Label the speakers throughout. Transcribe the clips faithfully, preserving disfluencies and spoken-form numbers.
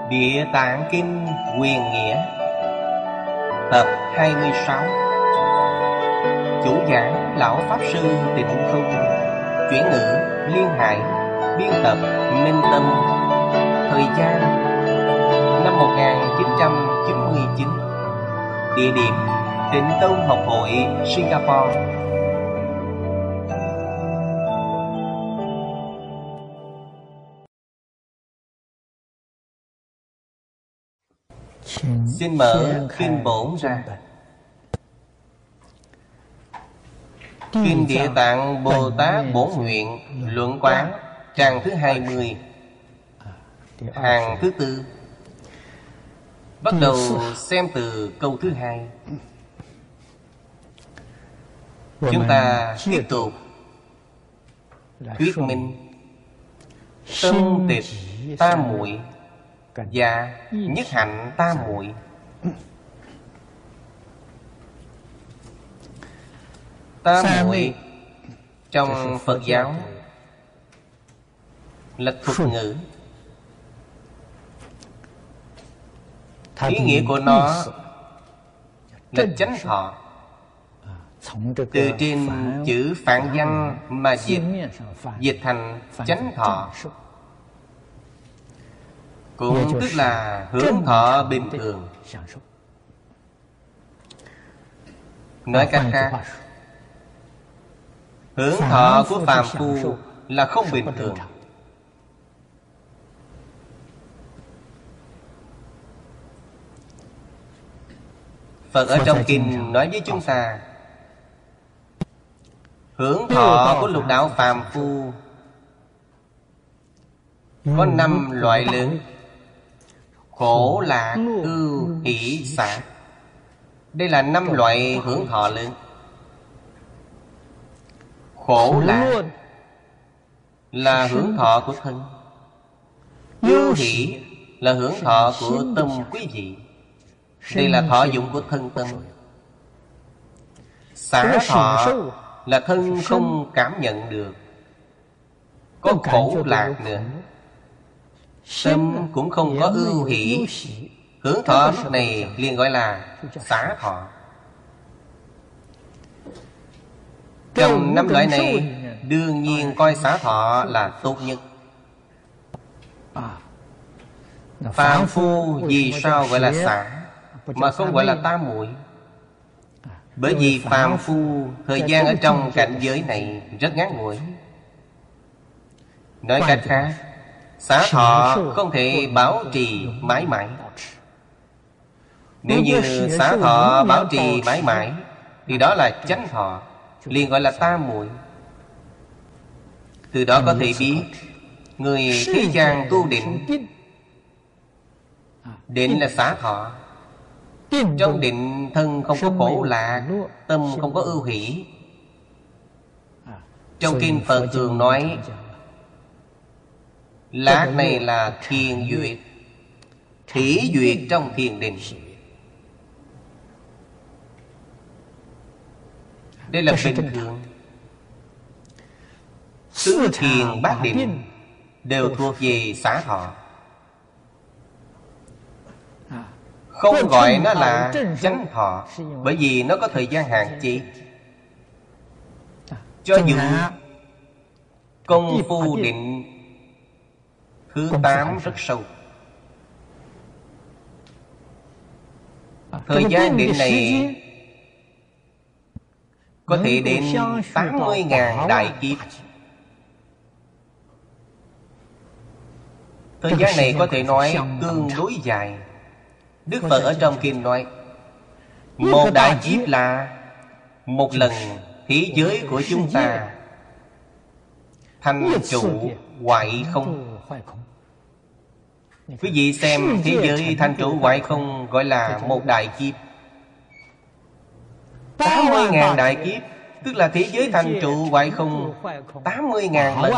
Speaker 1: Địa Tạng Kinh Huyền Nghĩa tập hai mươi sáu. Chủ giảng Lão Pháp Sư Tịnh Không. Chuyển ngữ Liên Hải. Biên tập Minh Tâm. Thời gian năm một nghìn chín trăm chín mươi chín. Địa điểm Tịnh Tông Học Hội Singapore. Xin mở Kinh Bổn ra. Kinh Địa Tạng Bồ Tát Bổn Nguyện Luận Quán, trang thứ hai mươi, hàng thứ tư. Bắt đầu xem từ câu thứ hai. Chúng ta tiếp tục thuyết minh tâm tịch tam muội và nhất hạnh tam muội. Tam muội trong Phật giáo là thuật ngữ. Ý nghĩa của nó là chánh thọ. Từ trên chữ phạn văn mà dịch, dịch thành chánh thọ, cũng tức là hưởng thọ bình thường. Nói cách khác, hưởng thọ của phàm phu là không bình thường. Phật ở trong kinh nói với chúng ta, hưởng thọ của lục đạo phàm phu có năm loại lớn: khổ, lạc, ưu, hỷ, xả. Đây là năm loại hưởng thọ lớn. Khổ lạc là hưởng thọ của thân. Ưu hỷ là hưởng thọ của tâm quý vị. Đây là thọ dụng của thân tâm. Xả thọ là thân không cảm nhận được. Có khổ lạc nữa, tâm cũng không có ưu hỷ. Hưởng thọ lúc này liền gọi là xả thọ. Trong năm loại này, đương nhiên coi xả thọ là tốt nhất. Phàm phu vì sao gọi là xả mà không gọi là tam muội? Bởi vì phàm phu thời gian ở trong cảnh giới này rất ngắn ngủi. Nói cách khác, xả thọ không thể bảo trì mãi mãi. Nếu như xả thọ bảo trì mãi mãi thì đó là chánh thọ, liền gọi là tam muội. Từ đó có thể biết người thế gian tu định. Định là xả thọ. Trong định thân không có khổ lạc, tâm không có ưu hỷ. Trong kinh Phật thường nói lạc này là thiền duyệt, hỷ duyệt trong thiền định. Đây là bình thường. Tứ thiền bát định đều thuộc về xả thọ, không gọi nó là chánh thọ, bởi vì nó có thời gian hạn chế. Cho dù công phu định thứ tám rất sâu, thời gian định này có thể đến tám mươi ngàn đại kiếp. Thời gian này có thể nói tương đối dài. Đức Phật ở trong kinh nói, một đại kiếp là một lần thế giới của chúng ta thành trụ hoại không. Quý vị xem, thế giới thành trụ hoại không gọi là một đại kiếp. Tám mươi ngàn đại kiếp, tức là thế giới thành trụ hoại không tám mươi ngàn lần.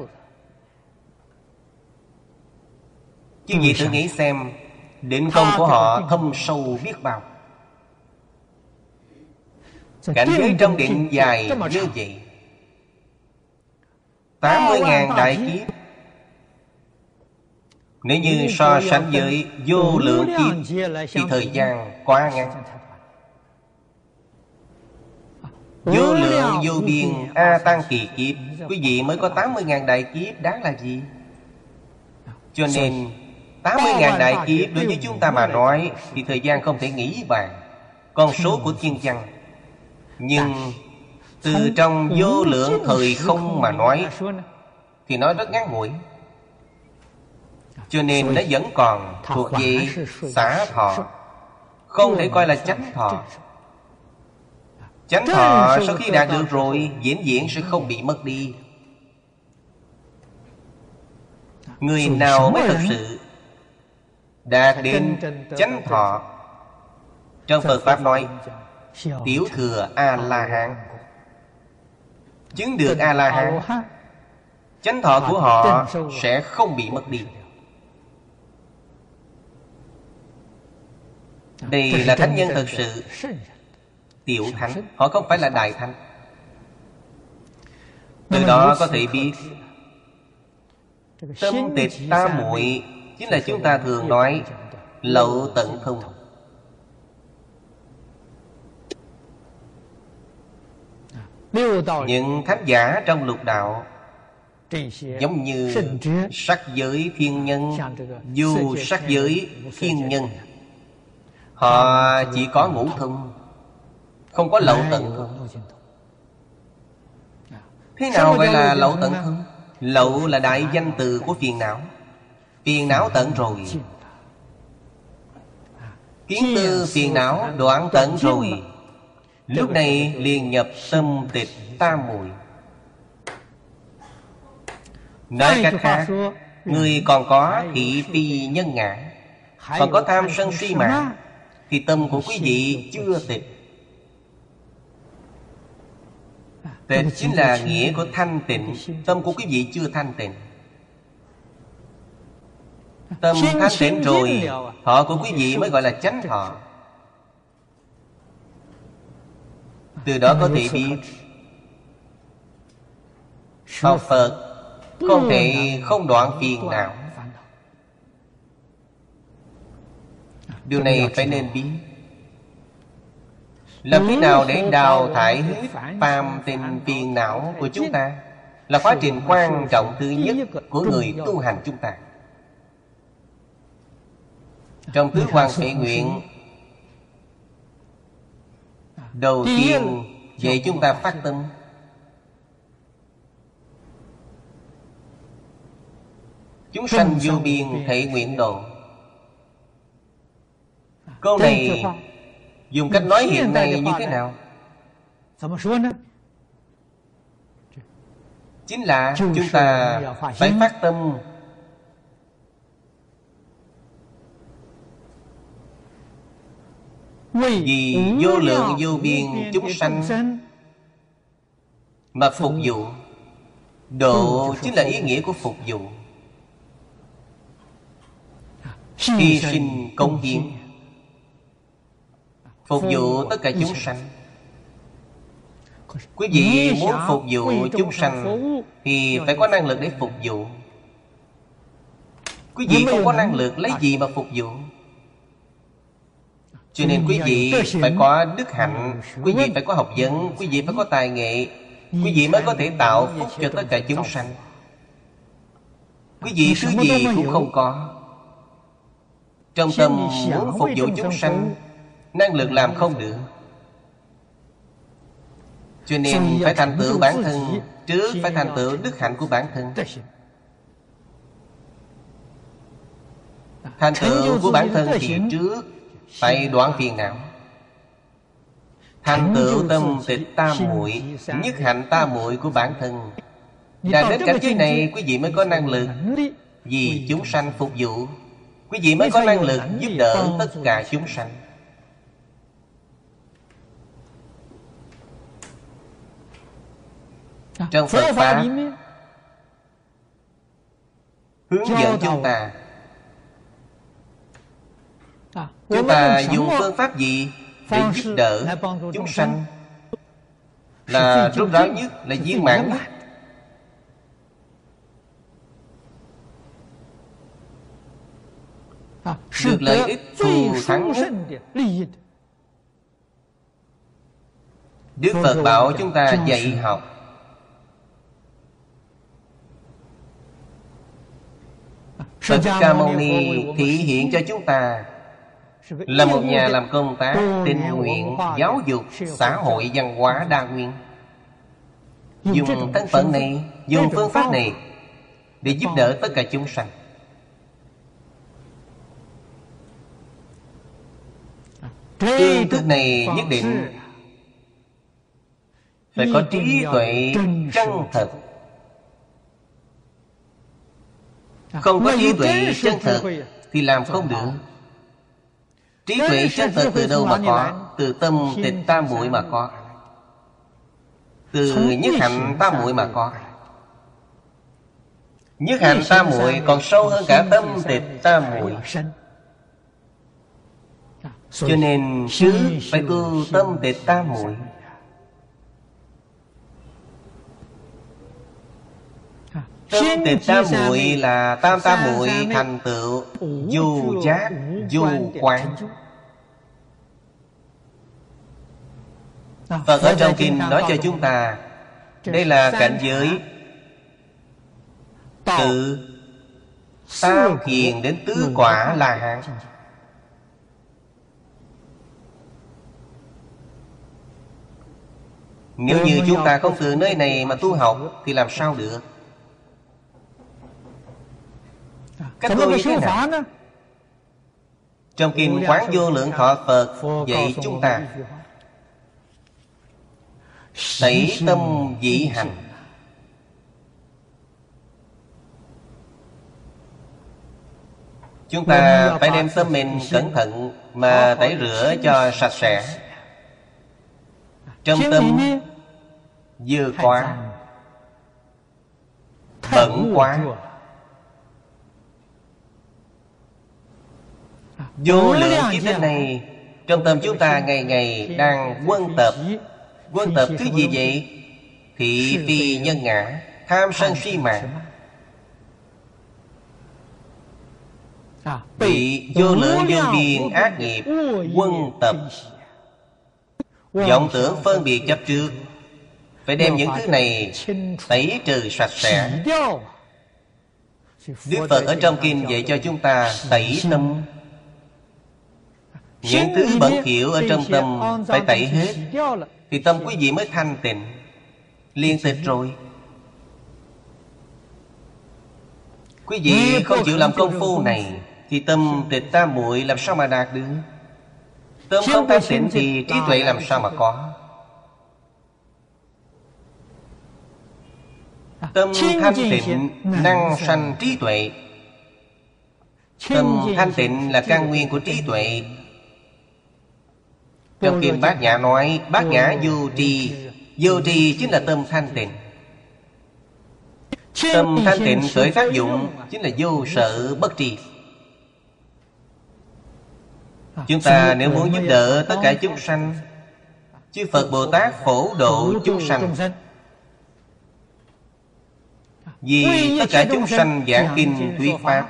Speaker 1: Chứ vị thử nghĩ xem, định công của họ thâm sâu biết bao. Cảnh giới trong định dài như vậy, tám mươi ngàn đại kiếp Nếu như so sánh với vô lượng kiếp thì thời gian quá ngắn. Vô lượng vô biên A Tăng kỳ kiếp, quý vị mới có tám mươi ngàn đại kiếp đáng là gì? Cho nên tám mươi ngàn đại kiếp đối với chúng ta mà nói thì thời gian không thể nghĩ bàn, con số của thiên văn. Nhưng từ trong vô lượng thời không mà nói thì nói rất ngắn ngủi. Cho nên nó vẫn còn thuộc về xả thọ, không thể coi là chánh thọ. Chánh thọ sau khi đạt được rồi vĩnh viễn sẽ không bị mất đi. Người nào mới thực sự đạt đến chánh thọ, trong Phật Pháp nói tiểu thừa A-la-hán, chứng được A-la-hán, chánh thọ của họ sẽ không bị mất đi. Đây là thánh nhân thực sự, tiểu thánh, họ không phải là đại thánh. Từ đó có thể biết tâm tịch tam muội chính là chúng ta thường nói lậu tận thông. Những thánh giả trong lục đạo giống như sắc giới thiên nhân, vô sắc giới thiên nhân, họ chỉ có ngũ thông, không có lậu tận thông. Thế nào gọi là lậu tận thông? Lậu là đại danh từ của phiền não. Phiền não tận rồi, kiến tư phiền não đoạn tận rồi, lúc này liền nhập tâm tịch tam muội. Nói cách khác, người còn có thị phi nhân ngã, còn có tham sân si mạng, thì tâm của quý vị chưa tịch. Tịch chính là nghĩa của thanh tịnh. Tâm của quý vị chưa thanh tịnh. Tâm thanh tịnh rồi, thọ của quý vị mới gọi là chánh thọ. Từ đó có thể biết học Phật không thể không đoạn phiền não. Điều này phải nên biết. Làm thế nào để đào thải hết phàm tình phiền não của chúng ta là quá trình quan trọng thứ nhất của người tu hành chúng ta. Trong Tứ Quan Thể Nguyện, đầu tiên dạy chúng ta phát tâm. Chúng sanh vô biên thể nguyện độ. Câu này dùng cách nói hiện nay như thế nào? Chính là chúng ta phải phát tâm vì vô lượng vô biên chúng sanh mà phục vụ. Độ chính là ý nghĩa của phục vụ, hy sinh công hiến, phục vụ tất cả chúng sanh. Quý vị muốn phục vụ chúng sanh thì phải có năng lực để phục vụ. Quý vị không có năng lực lấy gì mà phục vụ. Cho nên quý vị phải có đức hạnh, quý vị phải có học vấn, quý vị phải có tài nghệ, quý vị mới có thể tạo phúc cho tất cả chúng sanh. Quý vị thứ gì cũng không có, trong tâm muốn phục vụ chúng sanh, năng lực làm không được. Cho nên phải thành tựu bản thân trước, phải thành tựu đức hạnh của bản thân. Thành tựu của bản thân thì trước phải đoạn phiền não, thành tựu tâm tịch tam muội, nhất hạnh tam muội của bản thân. Đạt đến cảnh giới này, quý vị mới có năng lực vì chúng sanh phục vụ. Quý vị mới có năng lực giúp đỡ tất cả chúng sanh. Trong Phật Pháp hướng dẫn chúng ta, chúng ta dùng phương pháp gì để giúp đỡ chúng sanh là rốt ráo nhất, là viên mãn nhất. được lợi ích thù thắng nhất. Đức Phật bảo chúng ta dạy học Phật Thích Ca Mâu Ni thị hiện cho chúng ta là một nhà làm công tác tình nguyện, giáo dục, xã hội, văn hóa đa nguyên. Dùng thân phận này, dùng phương pháp này để giúp đỡ tất cả chúng sanh. Phương thức này nhất định phải có trí tuệ chân thật. Không có trí tuệ chân thật thì làm không được. Trí tuệ chân thật từ đâu mà có? Từ tâm tịch tam muội mà có, từ nhất hạnh tam muội mà có. Nhất hạnh tam muội còn sâu hơn cả tâm tịch tam muội. Cho nên trước phải tu tâm tịch tam muội. Tâm tịch tam muội là tam tam muội thành tựu vô giác vô quán. Phật ở trong kinh nói cho chúng ta đây là cảnh giới từ tam thiền đến tứ quả La Hán. Nếu như chúng ta không từ nơi này mà tu học thì làm sao được? Cách tu như thế nào? Trong kinh Quán Vô Lượng Thọ Phật dạy chúng ta tẩy tâm dị hành. Chúng ta phải đem tâm mình cẩn thận mà tẩy rửa cho sạch sẽ. Trong tâm dơ quá, bẩn quá, vô lượng kiếp đến này, trong tâm chúng ta ngày ngày đang quân tập. Quân tập cái gì vậy? Thị phi nhân ngã, tham sân si mạng, bị vô lượng vô biên ác nghiệp quân tập. Vọng tưởng phân biệt chấp trước, phải đem những thứ này tẩy trừ sạch sẽ. Đức Phật ở trong kinh dạy cho chúng ta tẩy tâm. Những thứ bẩn thỉu ở trong tâm phải tẩy hết, thì tâm quý vị mới thanh tịnh, liên tịch rồi. Quý vị không chịu làm công phu này thì tâm tịch tam muội làm sao mà đạt được? Tâm không thanh tịnh thì trí tuệ làm sao mà có? Tâm thanh tịnh năng sanh trí tuệ. Tâm thanh tịnh là căn nguyên của trí tuệ. Trong kinh Bát Nhã nói Bát Nhã vô tri. Vô tri chính là tâm thanh tịnh. Tâm thanh tịnh khởi tác dụng chính là vô sợ bất tri. Chúng ta nếu muốn giúp đỡ tất cả chúng sanh, chư Phật Bồ Tát phổ độ chúng sanh, vì tất cả chúng sanh giảng kinh thuyết pháp,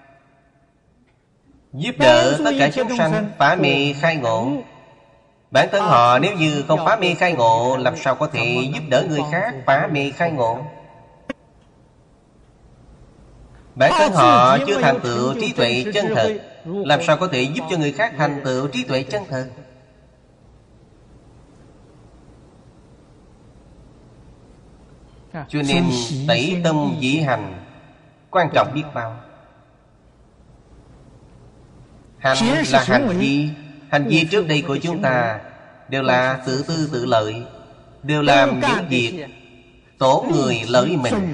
Speaker 1: giúp đỡ tất cả chúng sanh phá mê khai ngộ. Bản thân họ nếu như không phá mê khai ngộ, làm sao có thể giúp đỡ người khác phá mê khai ngộ? Bản thân họ chưa thành tựu trí tuệ chân thật, làm sao có thể giúp cho người khác thành tựu trí tuệ chân thật? Cho nên tẩy tâm dị hành quan trọng biết bao. Hành là hành vi. Hành vi trước đây của chúng ta đều là tự tư tự lợi, đều làm những việc tổn người lợi mình.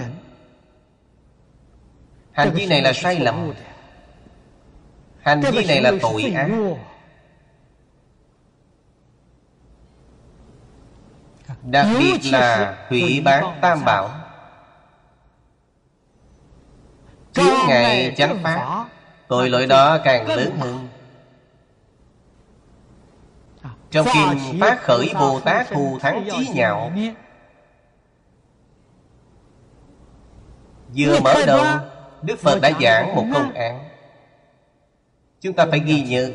Speaker 1: Hành vi này là sai lầm. Hành vi này là tội ác. Đặc biệt là hủy bán tam bảo, chướng ngại chánh pháp, tội lỗi đó càng lớn hơn. Trong kinh Phát Khởi Bồ Tát Thù Thắng Chí Nhạo, vừa mở đầu Đức Phật đã giảng một công án. Chúng ta phải ghi nhớ.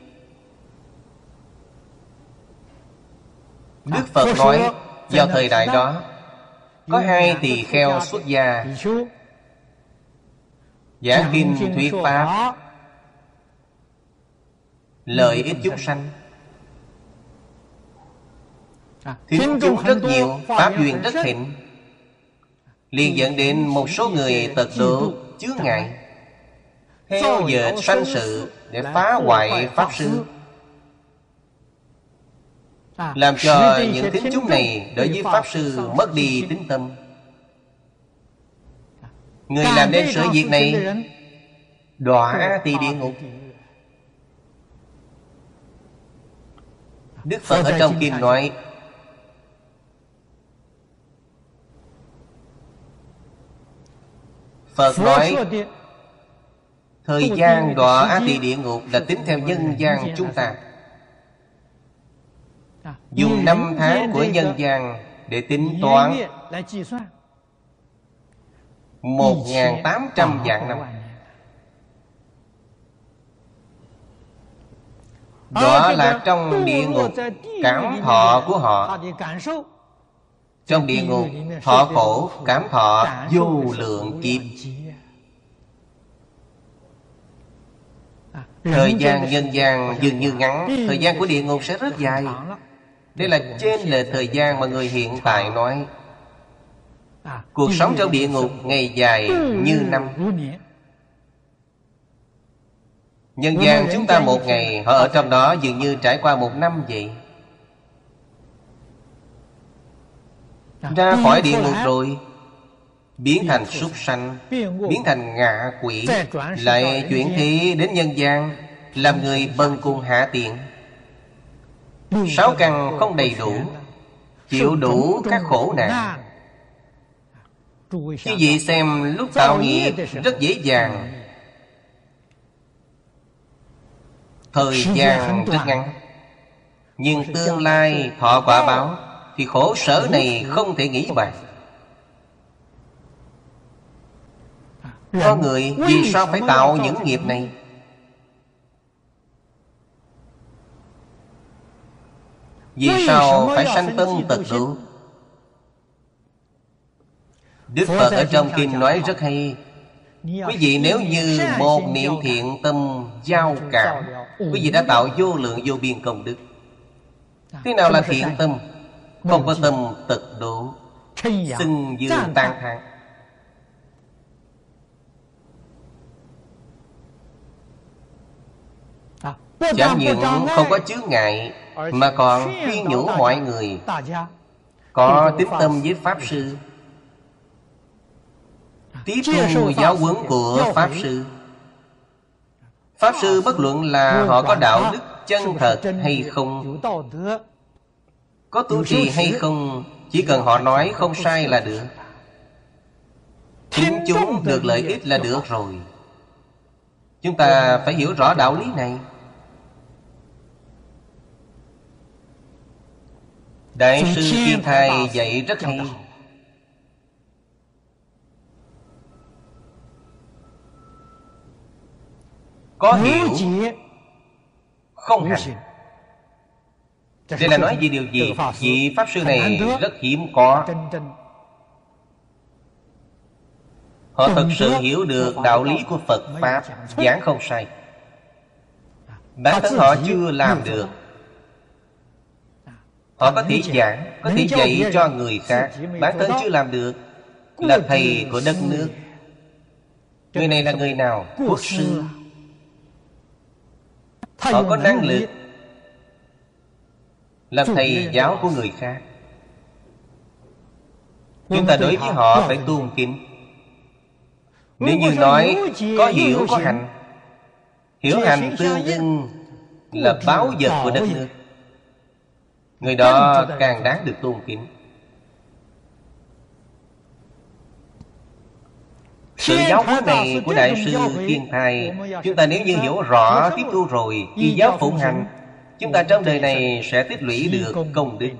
Speaker 1: Đức Phật nói vào thời đại đó có hai tỳ kheo xuất gia giảng kinh thuyết pháp, lợi ích chúng sanh. Thính chúng rất nhiều, pháp duyên rất thịnh, liền dẫn đến một số người tật độ chướng ngại, theo dệt sanh sự để phá hoại pháp sư, làm cho những thính chúng này đối với pháp sư mất đi tín tâm. Người làm nên sự việc này đọa tỳ địa ngục. Đức Phật ở trong kinh nói Phật nói thời gian đọa a tỳ địa ngục là tính theo nhân gian chúng ta, dùng năm tháng của nhân gian để tính toán một nghìn tám trăm vạn năm. Đó là trong địa ngục cảm thọ của họ. Trong địa ngục thọ khổ cảm thọ vô lượng kiếp. Thời gian nhân gian dường như ngắn, thời gian của địa ngục sẽ rất dài. Đây là trên lệch thời gian mà người hiện tại nói. Cuộc sống trong địa ngục ngày dài như năm. Nhân gian chúng ta một ngày, họ ở trong đó dường như trải qua một năm vậy. Ra khỏi địa ngục rồi, biến thành súc sanh, biến thành ngạ quỷ, lại chuyển thế đến nhân gian, làm người bần cùng hạ tiện. Sáu căn không đầy đủ, chịu đủ các khổ nạn. Quý vị xem, lúc tạo nghiệp rất dễ dàng, thời gian rất ngắn, nhưng tương lai thọ quả báo thì khổ sở này không thể nghĩ bàn. Có người vì sao phải tạo những nghiệp này? Vì sao phải sanh tâm tật độ? Đức Phật ở trong kinh nói rất hay. Quý vị nếu như một niệm thiện tâm giao cảm, quý vị đã tạo vô lượng vô biên công đức. Thế nào là thiện tâm? Không có tâm tật độ, xưng dương tan thán. Chẳng những không có chướng ngại, mà còn khuyên nhủ mọi người có tín tâm với Pháp Sư, tiếp thu giáo huấn của Pháp Sư. Pháp Sư bất luận là họ có đạo đức chân thật hay không, có tu trì hay không, chỉ cần họ nói không sai là được, thính chúng được lợi ích là được rồi. Chúng ta phải hiểu rõ đạo lý này. Đại sư Thiên Thai dạy rất hay. Có hiểu, không hành. Đây là nói về điều gì? Vị Pháp Sư này rất hiếm có. Họ thật sự hiểu được đạo lý của Phật Pháp, giảng không sai. Bản thân họ chưa làm được, họ có thể giảng, có thể dạy cho người khác. Bản thân chưa làm được, là thầy của đất nước. Người này là người nào? Quốc sư. Họ có năng lực làm thầy giáo của người khác. Chúng ta đối với họ phải tôn kính. Nếu như nói có hiểu có hành, hiểu hành tương ưng là báu vật của đất nước, người đó càng đáng được tôn kính. Sự giáo huấn này của Đại sư Thiên Thai, chúng ta nếu như hiểu rõ, tiếp thu rồi, y giáo phụng hành, chúng ta trong đời này sẽ tích lũy được công đức.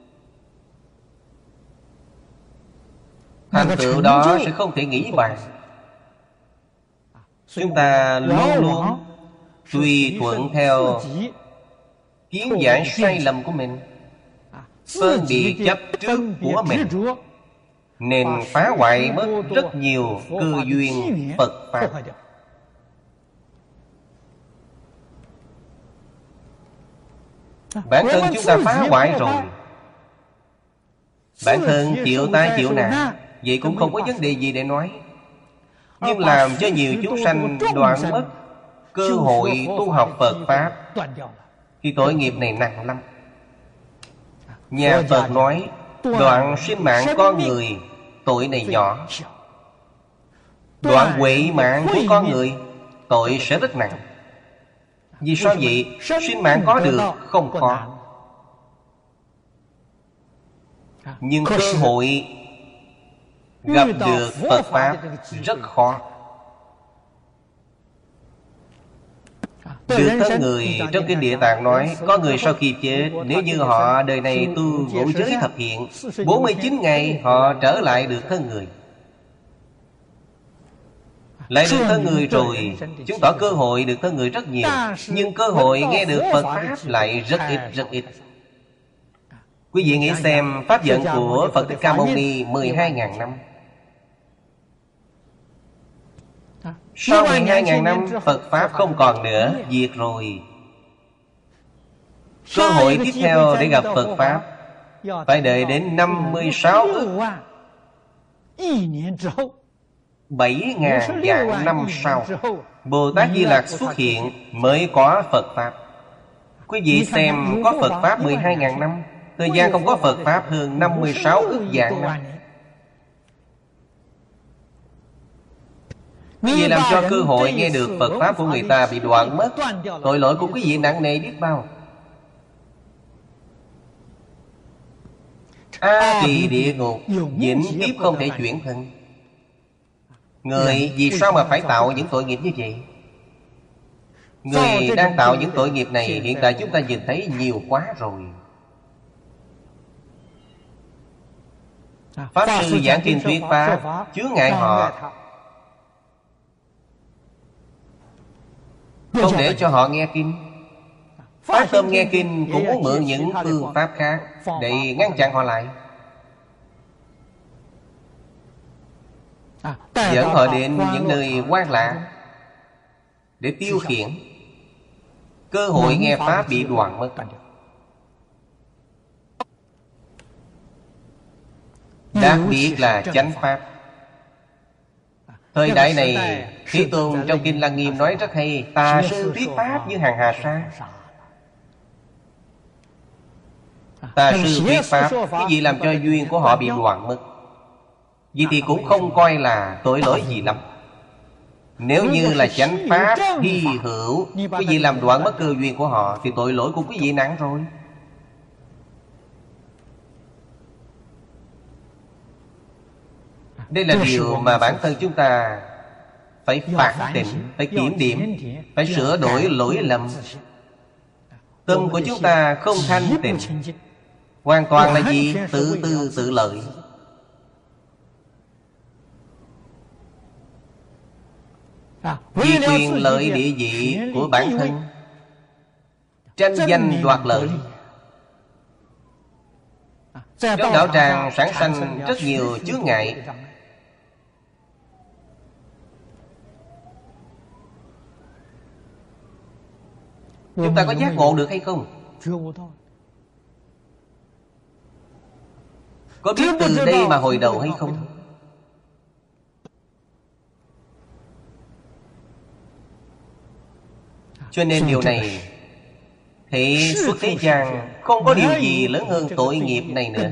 Speaker 1: Thành tựu đó sẽ không thể nghĩ bàn. Chúng ta luôn luôn tùy thuận theo kiến giải sai lầm của mình, phân biệt chấp trước của mình, nên phá hoại mất rất nhiều cơ duyên Phật Pháp. Bản thân chúng ta phá hoại rồi, bản thân chịu tai chịu nạn, vậy cũng không có vấn đề gì để nói. Nhưng làm cho nhiều chúng sanh đoạn mất cơ hội tu học Phật Pháp thì tội nghiệp này nặng lắm. Nhà Phật nói đoạn sinh mạng con người, tội này nhỏ. Đoạn huệ mạng của con người, tội sẽ rất nặng. Vì sao vậy? Sinh mạng có được không có, nhưng cơ hội gặp được Phật Pháp rất khó. Được thân người, trong kinh Địa Tạng nói, có người sau khi chết, nếu như họ đời này tu ngũ giới thập thiện, bốn mươi chín ngày họ trở lại được thân người. Lại được thân người rồi, chứng tỏ cơ hội được thân người rất nhiều, nhưng cơ hội nghe được Phật Pháp lại rất ít, rất ít. Quý vị nghĩ xem, Pháp vận của Phật Thích Ca Mâu Ni mười hai nghìn năm. Sau mười hai nghìn năm, Phật Pháp không còn nữa, diệt rồi. Cơ hội tiếp theo để gặp Phật Pháp phải đợi đến năm mươi sáu ức bảy ngàn vạn năm sau, Bồ Tát Di Lặc xuất hiện mới có Phật Pháp. Quý vị xem, có Phật Pháp mười hai nghìn năm, thời gian không có Phật Pháp hơn năm mươi sáu ức vạn năm. Quý vị làm cho cơ hội nghe được Phật Pháp của người ta bị đoạn mất, tội lỗi của quý vị nặng nề biết bao. A Tỳ địa ngục, vĩnh kiếp không thể chuyển thân. Người vì sao mà phải tạo những tội nghiệp như vậy? Người đang tạo những tội nghiệp này hiện tại chúng ta nhìn thấy nhiều quá rồi. Pháp sư giảng kinh thuyết Pháp, chướng ngại họ, không để cho họ nghe kinh. Phát tâm nghe kinh cũng muốn mượn những phương pháp khác để ngăn chặn họ lại, dẫn họ đến những nơi hoang lạ để tiêu khiển. Cơ hội nghe Pháp bị đoạn mất. Đặc biệt là chánh Pháp. Thời đại này, Thế Tôn trong Kinh Lăng Nghiêm nói rất hay: tà sư thuyết Pháp như hàng hà sa. Tà sư thuyết Pháp, cái gì làm cho duyên của họ bị đoạn mất. Vì thì cũng không coi là tội lỗi gì lắm. Nếu như là chánh Pháp hy hữu, quý vị làm đoạn mất cơ duyên của họ, thì tội lỗi của quý vị nặng rồi. Đây là điều mà bản thân chúng ta phải phản tỉnh, phải kiểm điểm, phải sửa đổi lỗi lầm. Tâm của chúng ta không thanh tịnh, hoàn toàn là gì? Tự tư tự lợi. Vì quyền lợi địa vị của bản thân, tranh danh đoạt lợi. Trong đạo tràng sản sanh rất nhiều chướng ngại. Chúng ta có giác ngộ được hay không? Có biết từ đây mà hồi đầu hay không? Cho nên điều này thế xuất thế gian không có điều gì lớn hơn tội nghiệp này nữa.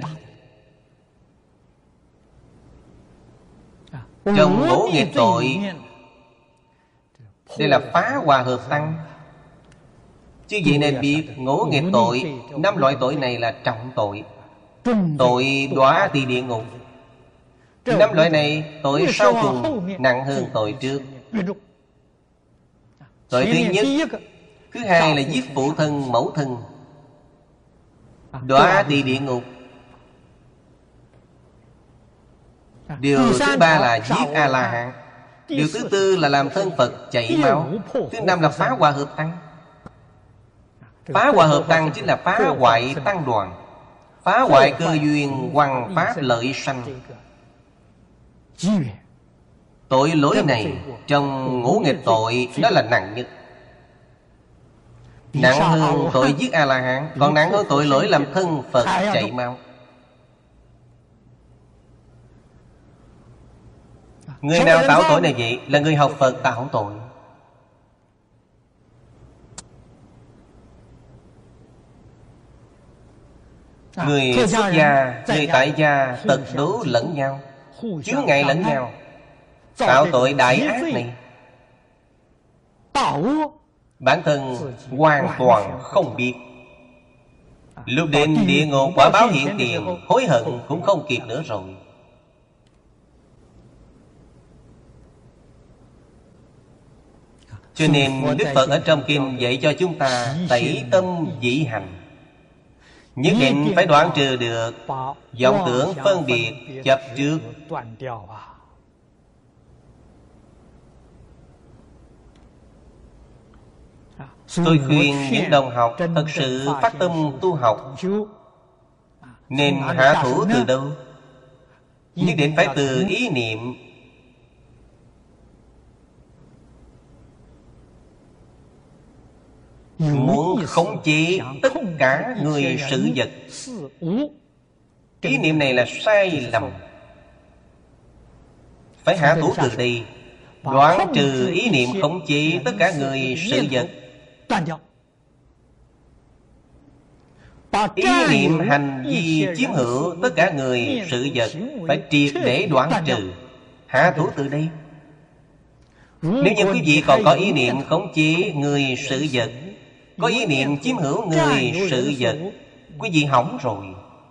Speaker 1: Trong ngũ nghiệp tội, đây là phá hòa hợp tăng. Chứ vậy nên biết ngũ nghiệp tội, năm loại tội này là trọng tội. Tội đọa tỳ địa ngục. Năm loại này tội sau cùng nặng hơn tội trước. Tội thứ nhất, thứ hai là giết phụ thân mẫu thân, đọa tỳ địa ngục. Điều thứ ba là giết A-la-hán. Điều thứ tư là làm thân Phật chảy máu. Thứ năm là phá hòa hợp tăng. Phá hòa hợp tăng chính là phá hoại tăng đoàn, phá hoại cơ duyên hoằng pháp lợi sanh. Tội lỗi này trong ngũ nghịch tội nó là nặng nhất, nặng hơn tội giết A-la-hán, còn nặng hơn tội lỗi làm thân Phật chảy máu. Người nào tạo tội này vậy là người học Phật tạo tội. Người xuất gia, người tại gia tật đố lẫn nhau, chướng ngại lẫn nhau, tạo tội đại ác này. Bản thân hoàn toàn không biết. Lúc đến địa ngục quả báo hiện tiền, hối hận cũng không kịp nữa rồi. Cho nên Đức Phật ở trong kinh dạy cho chúng ta tẩy tâm dĩ hành. Nhất định phải đoạn trừ được vọng tưởng phân biệt chấp trước. Tôi khuyên những đồng học thật sự phát tâm tu học nên hạ thủ từ đâu? Nhất định phải từ ý niệm. Muốn khống chế tất cả người sự vật. Ý niệm này là sai lầm. Phải hạ thủ từ đây, đoạn trừ ý niệm khống chế tất cả người sự vật. Ý niệm hành vi chiếm hữu tất cả người sự vật phải triệt để đoạn trừ, hạ thủ từ đây. Nếu như quý vị còn có ý niệm khống chế người sự vật, có ý niệm chiếm hữu người sự vật, quý vị hỏng rồi.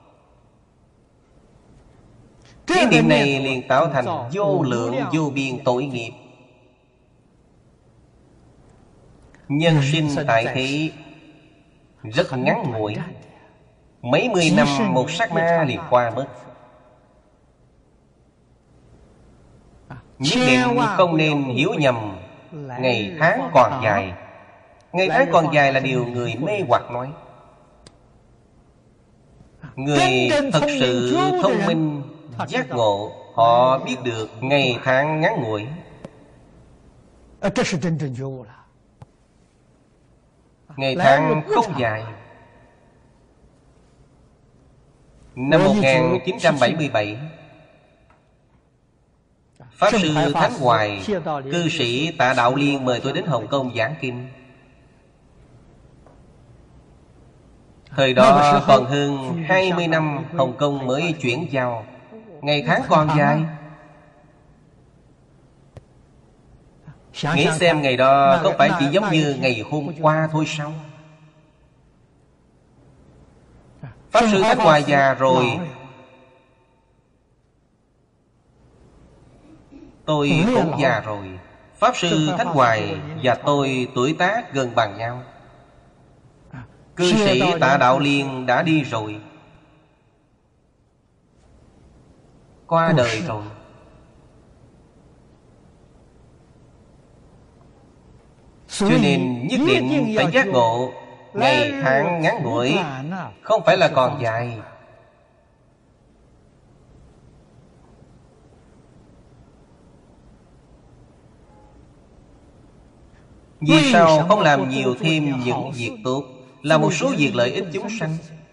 Speaker 1: Ý niệm này liền tạo thành vô lượng vô biên tội nghiệp. Nhân sinh tại thế rất ngắn ngủi, mấy mươi năm một sát na liền qua mất. Nhất định không nên hiểu nhầm ngày tháng còn dài. Ngày tháng còn dài là điều người mê hoặc nói. Người thật sự thông minh, giác ngộ, họ biết được ngày tháng ngắn ngủi. Ngày tháng không dài. Năm một nghìn chín trăm bảy mươi bảy, Pháp Sư Thánh Hoài, cư sĩ Tạ Đạo Liên mời tôi đến Hồng Kông giảng kinh. Thời đó còn hơn hai mươi năm Hồng Kông mới chuyển giao. Ngày tháng còn dài. Nghĩ xem ngày đó có phải chỉ giống như ngày hôm qua thôi sao? Pháp Sư Thánh Hoài già rồi, tôi cũng già rồi. Pháp Sư Thánh Hoài và tôi tuổi tác gần bằng nhau. Cư sĩ Tạ Đạo Liên đã đi rồi, qua đời rồi. Cho nên nhất định phải giác ngộ ngày tháng ngắn ngủi, không phải là còn dài. Vì sao không làm nhiều thêm những việc tốt, là một số việc lợi ích chúng sanh?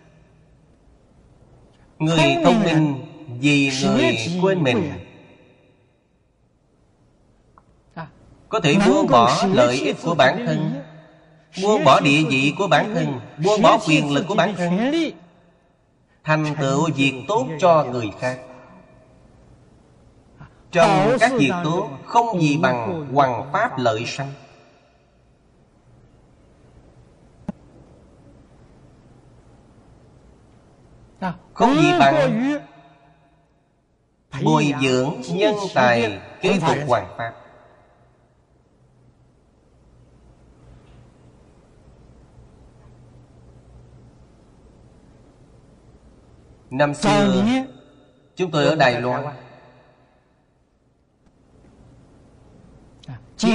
Speaker 1: Người thông minh vì người quên mình, có thể buông bỏ lợi ích của bản thân, buông bỏ địa vị của bản thân, buông bỏ quyền lực của bản thân, thành tựu việc tốt cho người khác. Trong các việc tốt không gì bằng hoằng pháp lợi sanh. Không gì bằng bồi dưỡng nhân tài kế tục hoằng pháp. Năm xưa chúng tôi ở Đài Loan,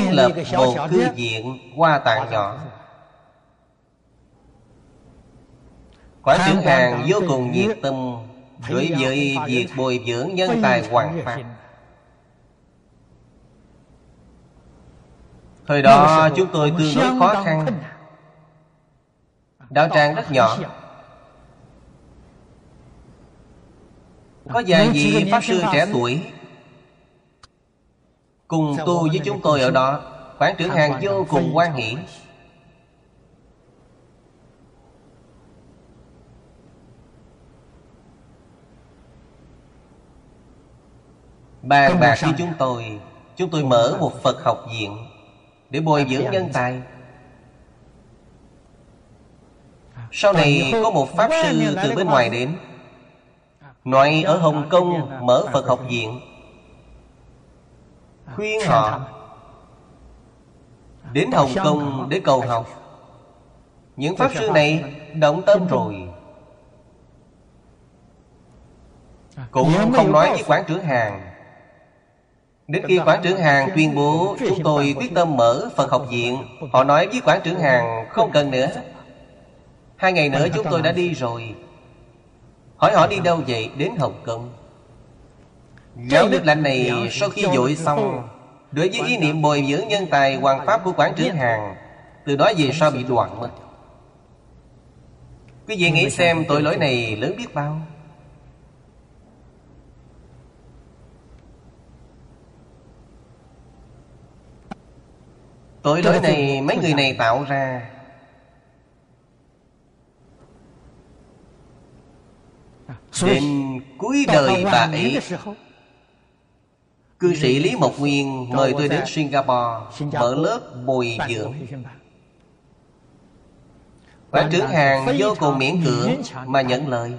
Speaker 1: kiến lập một thư viện Hoa Tạng nhỏ. Quán trưởng Hàn vô cùng nhiệt tâm đối với việc bồi dưỡng nhân tài hoàng pháp. Thời đó chúng tôi tương đối khó khăn, đạo tràng rất nhỏ. Có vài vị pháp sư trẻ tuổi cùng tu với chúng tôi ở đó. Quán trưởng Hàn vô cùng hoan hỷ. Bàn bạc với chúng tôi, chúng tôi mở một Phật học viện để bồi dưỡng nhân tài. Sau này có một pháp sư từ bên ngoài đến, nói ở Hồng Kông mở Phật học viện, khuyên họ đến Hồng Kông để cầu học. Những pháp sư này động tâm rồi, cũng không nói với Quán trưởng Hàn. Đến khi Quán trưởng Hàn tuyên bố chúng tôi quyết tâm mở Phật học viện, họ nói với Quán trưởng Hàn không cần nữa. Hai ngày nữa chúng tôi đã đi rồi. Hỏi họ đi đâu vậy? Đến Hồng Kông. Gáo nước lạnh này sau khi dội xong, đối với ý niệm bồi dưỡng nhân tài hoàng pháp của Quán trưởng Hàn, từ đó về sau bị đoạn mất. Quý vị nghĩ xem tội lỗi này lớn biết bao. Tội lỗi này mấy người này tạo ra. Đến cuối đời bà ấy, cư sĩ Lý Mộc Nguyên mời tôi đến Singapore mở lớp bồi dưỡng. Quán trưởng Hàn vô cùng miễn cưỡng mà nhận lời.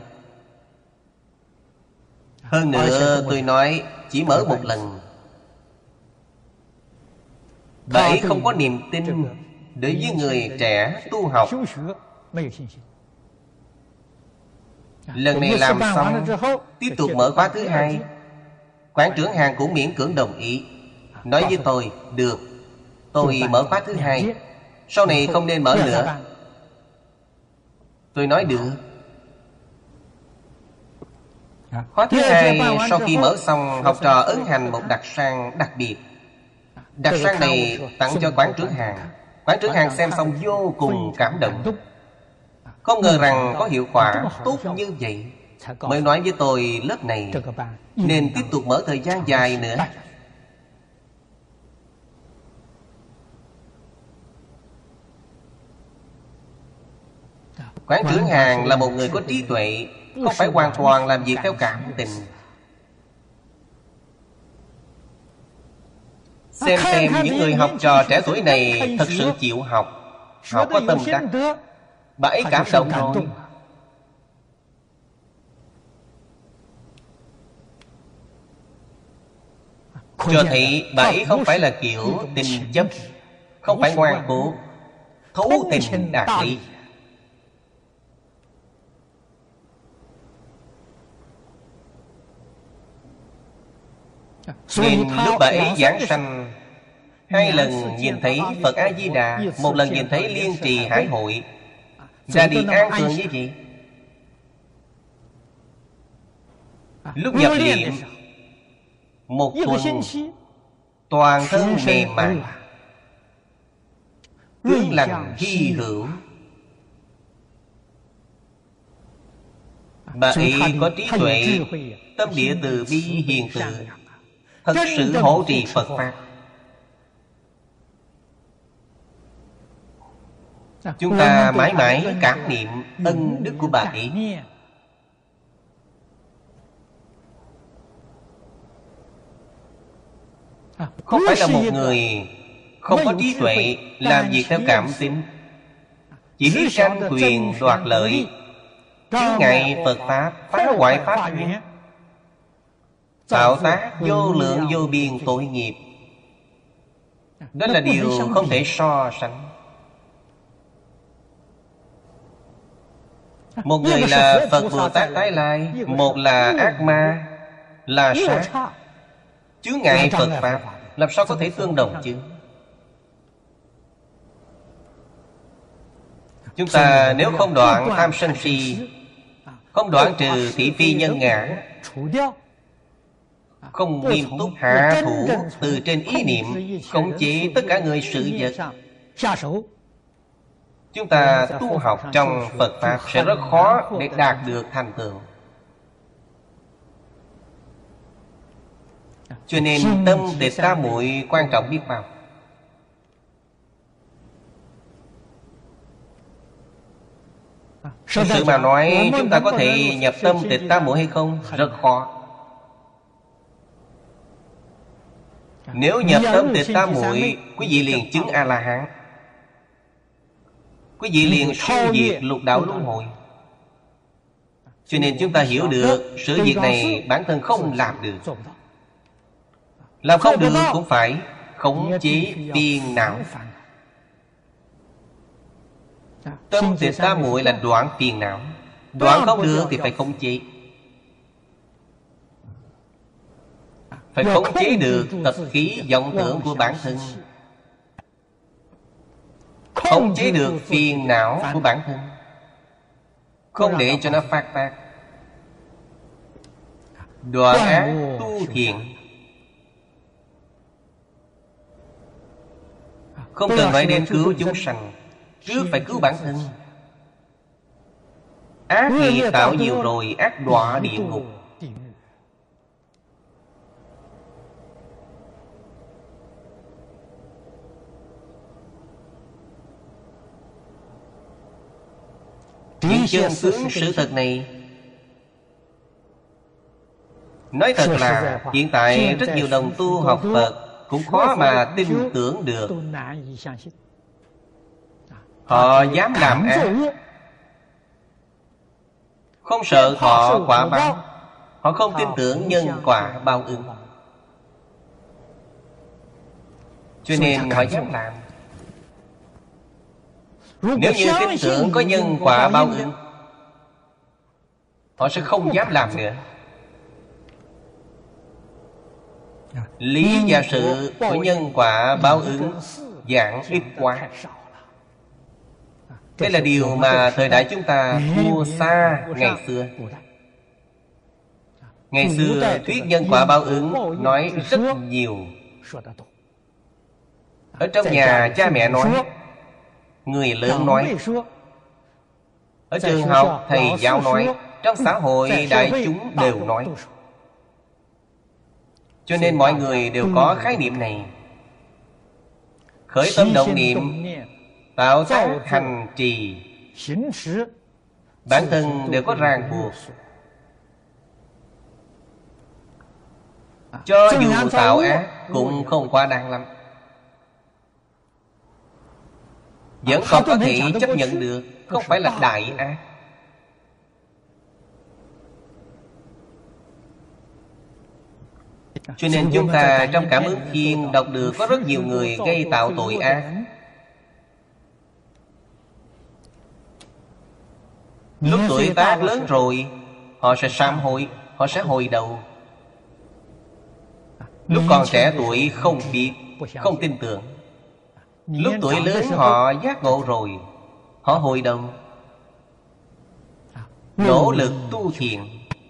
Speaker 1: Hơn nữa tôi nói chỉ mở một lần. Bà ấy không có niềm tin đối với người trẻ tu học. Lần này làm xong, tiếp tục mở khóa thứ hai. Quán trưởng Hàn cũng miễn cưỡng đồng ý, nói với tôi, được, tôi mở khóa thứ hai, sau này không nên mở nữa. Tôi nói được. Khóa thứ hai sau khi mở xong, học trò ấn hành một đặc sang đặc biệt. Đặc sang này tặng cho Quán trưởng Hàn. Quán trưởng Hàn xem xong vô cùng cảm động, không ngờ rằng có hiệu quả tốt như vậy, mới nói với tôi lớp này nên tiếp tục mở thời gian dài nữa. Quán trưởng Hàn là một người có trí tuệ, không phải hoàn toàn làm việc theo cảm tình. Xem xem những người học trò trẻ tuổi này thật sự chịu học, họ có tâm đắc, bà ấy cảm động rồi. Cho thấy bà ấy không phải là kiểu tình chấp, không phải ngoan cố, thấu tình đạt lý. Nên lúc bà ấy giảng sanh, hai lần nhìn thấy Phật A-di-đà, một lần nhìn thấy Liên Trì Hải Hội, ra đi an tường như vậy. Lúc nhập niệm, một tuần toàn thân mềm mại, cương lành hy hữu. Bà ấy có trí tuệ, tâm địa từ bi hiền từ, thật sự hộ trì Phật Pháp. Chúng ta mãi mãi cảm niệm ân đức của bà ấy. Không phải là một người không có trí tuệ, làm việc theo cảm tính, chỉ biết tranh quyền đoạt lợi, chướng ngại Phật Pháp, phá hoại Pháp duyên, tạo tác vô lượng vô biên tội nghiệp. Đó là điều không thể so sánh. Một người là Phật Bồ Tát Tái Lai, một là ác ma, là sát, chướng ngại Phật Pháp, làm sao có thể tương đồng chứ? Chúng ta nếu không đoạn tham sân si, không đoạn trừ thị phi nhân ngã, không nghiêm túc hạ thủ từ trên ý niệm khống chế tất cả người sự vật, chúng ta tu học trong Phật Pháp sẽ rất khó để đạt được thành tựu. Cho nên tâm Tịch Tam Muội quan trọng biết bao. Thực sự mà nói, chúng ta có thể nhập tâm Tịch Tam Muội hay không? Rất khó. Nếu nhập tâm Tịch Tam Muội, quý vị liền chứng A-la-hán, quý vị liền siêu diệt lục đạo luân hồi. Cho nên chúng ta hiểu được sự việc này bản thân không làm được. Làm không được cũng phải khống chế phiền não. Tâm Tịch Tam Muội là đoạn phiền não. Đoạn không được thì phải khống chế. Phải khống chế được tập khí vọng tưởng của bản thân, khống chế được phiền não của bản thân, không để cho nó phát tác. Đoạn ác tu thiện. Không cần nói đến cứu chúng sanh, trước phải cứu bản thân. Ác nghiệp tạo nhiều rồi, ác đọa địa ngục. Những chân tướng sự thật này, nói thật là hiện tại rất nhiều đồng tu học Phật cũng khó mà tin tưởng được. Họ dám làm ác, không sợ thọ quả báo. Họ không tin tưởng nhân quả báo ứng, cho nên họ dám làm. Nếu như tin tưởng có nhân quả báo ứng, họ sẽ không dám làm nữa. Lý và sự của nhân quả báo ứng giảng ít quá. Đây là điều mà thời đại chúng ta thua xa ngày xưa. Ngày xưa thuyết nhân quả báo ứng nói rất nhiều. Ở trong nhà cha mẹ nói, người lớn nói, ở trường học thầy giáo nói, trong xã hội đại chúng đều nói. Cho nên mọi người đều có khái niệm này. Khởi tâm động niệm, tạo tác hành trì, bản thân đều có ràng buộc. Cho dù tạo ác cũng không quá đáng lắm, vẫn còn có thể chấp nhận được, không phải là đại ác. Cho nên chúng ta trong Cảm Ứng Thiên đọc được có rất nhiều người gây tạo tội ác. Lúc tuổi tác lớn rồi, họ sẽ sám hối, họ sẽ hồi đầu. Lúc còn trẻ tuổi không biết, không tin tưởng. Lúc tuổi lớn họ giác ngộ rồi, họ hồi đầu, nỗ lực tu thiện.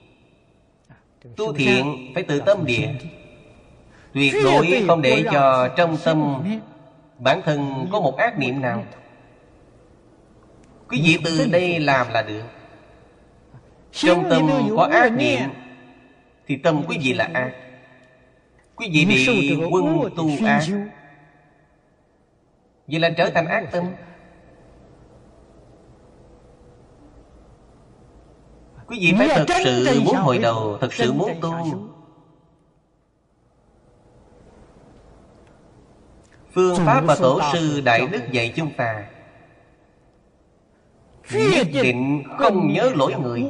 Speaker 1: Tu thiện phải từ tâm địa, tuyệt đối không để cho trong tâm bản thân có một ác niệm nào. Quý vị từ đây làm là được. Trong tâm có ác niệm thì tâm quý vị là ác. Quý vị bị quân tu ác, vậy là trở thành ác tâm. Quý vị phải thật sự muốn hồi đầu, thật sự muốn tu. Phương pháp mà Tổ sư Đại Đức dạy chúng ta, nhất định không nhớ lỗi người.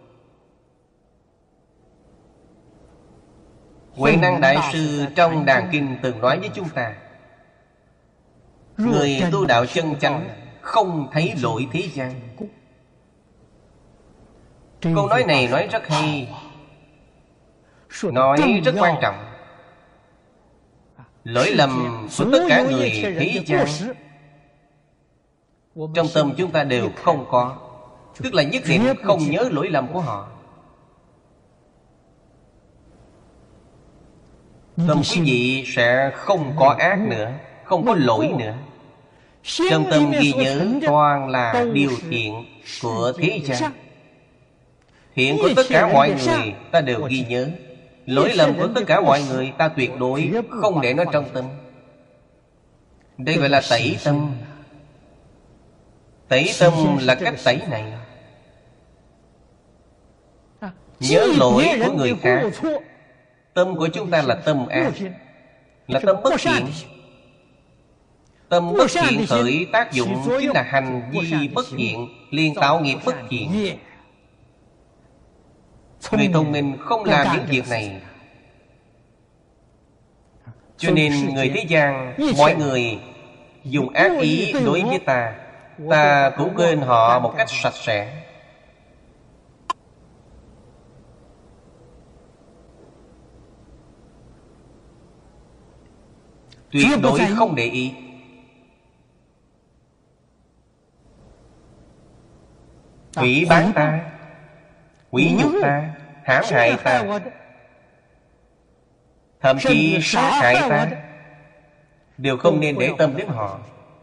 Speaker 1: Huệ Năng Đại Sư trong Đàn Kinh từng nói với chúng ta, người tu đạo chân chánh không thấy lỗi thế gian. Câu nói này nói rất hay, nói rất quan trọng. Lỗi lầm của tất cả người thế gian trong tâm chúng ta đều không có. Tức là nhất định không nhớ lỗi lầm của họ. Tâm quý vị sẽ không có ác nữa, không có lỗi nữa. Trong tâm ghi nhớ toàn là điều thiện của thế gian. Thiện của tất cả mọi người ta đều ghi nhớ. Lỗi lầm của tất cả mọi người ta tuyệt đối không để nó trong tâm. Đây gọi là tẩy tâm. Tẩy tâm là cách tẩy này. Nhớ lỗi của người khác. Tâm của chúng ta là tâm ác, là tâm bất thiện. Tâm bất thiện khởi tác dụng chính là hành vi bất thiện, liền tạo nghiệp bất thiện. Người thông minh không làm những việc này. Cho nên người thế gian, mọi người dùng ác ý đối với ta, ta cũng quên họ một cách sạch sẽ. Tuyệt đối không để ý. Hủy bán ta, hủy nhục ta, hãm hại ta, thậm chí sát hại ta, đều không nên để tâm đến họ.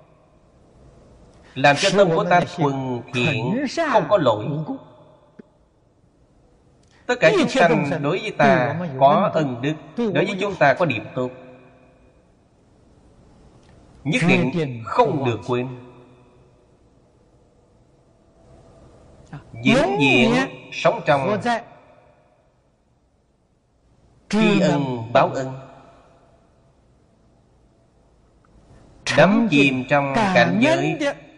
Speaker 1: Làm cho tâm của ta thuần thiện, không có lỗi. Tất cả chúng sanh đối với ta có ân đức, đối với chúng ta có điểm tốt, nhất định không được quên. Vĩnh viễn sống trong tri ân báo ân, đắm chìm trong cảnh giới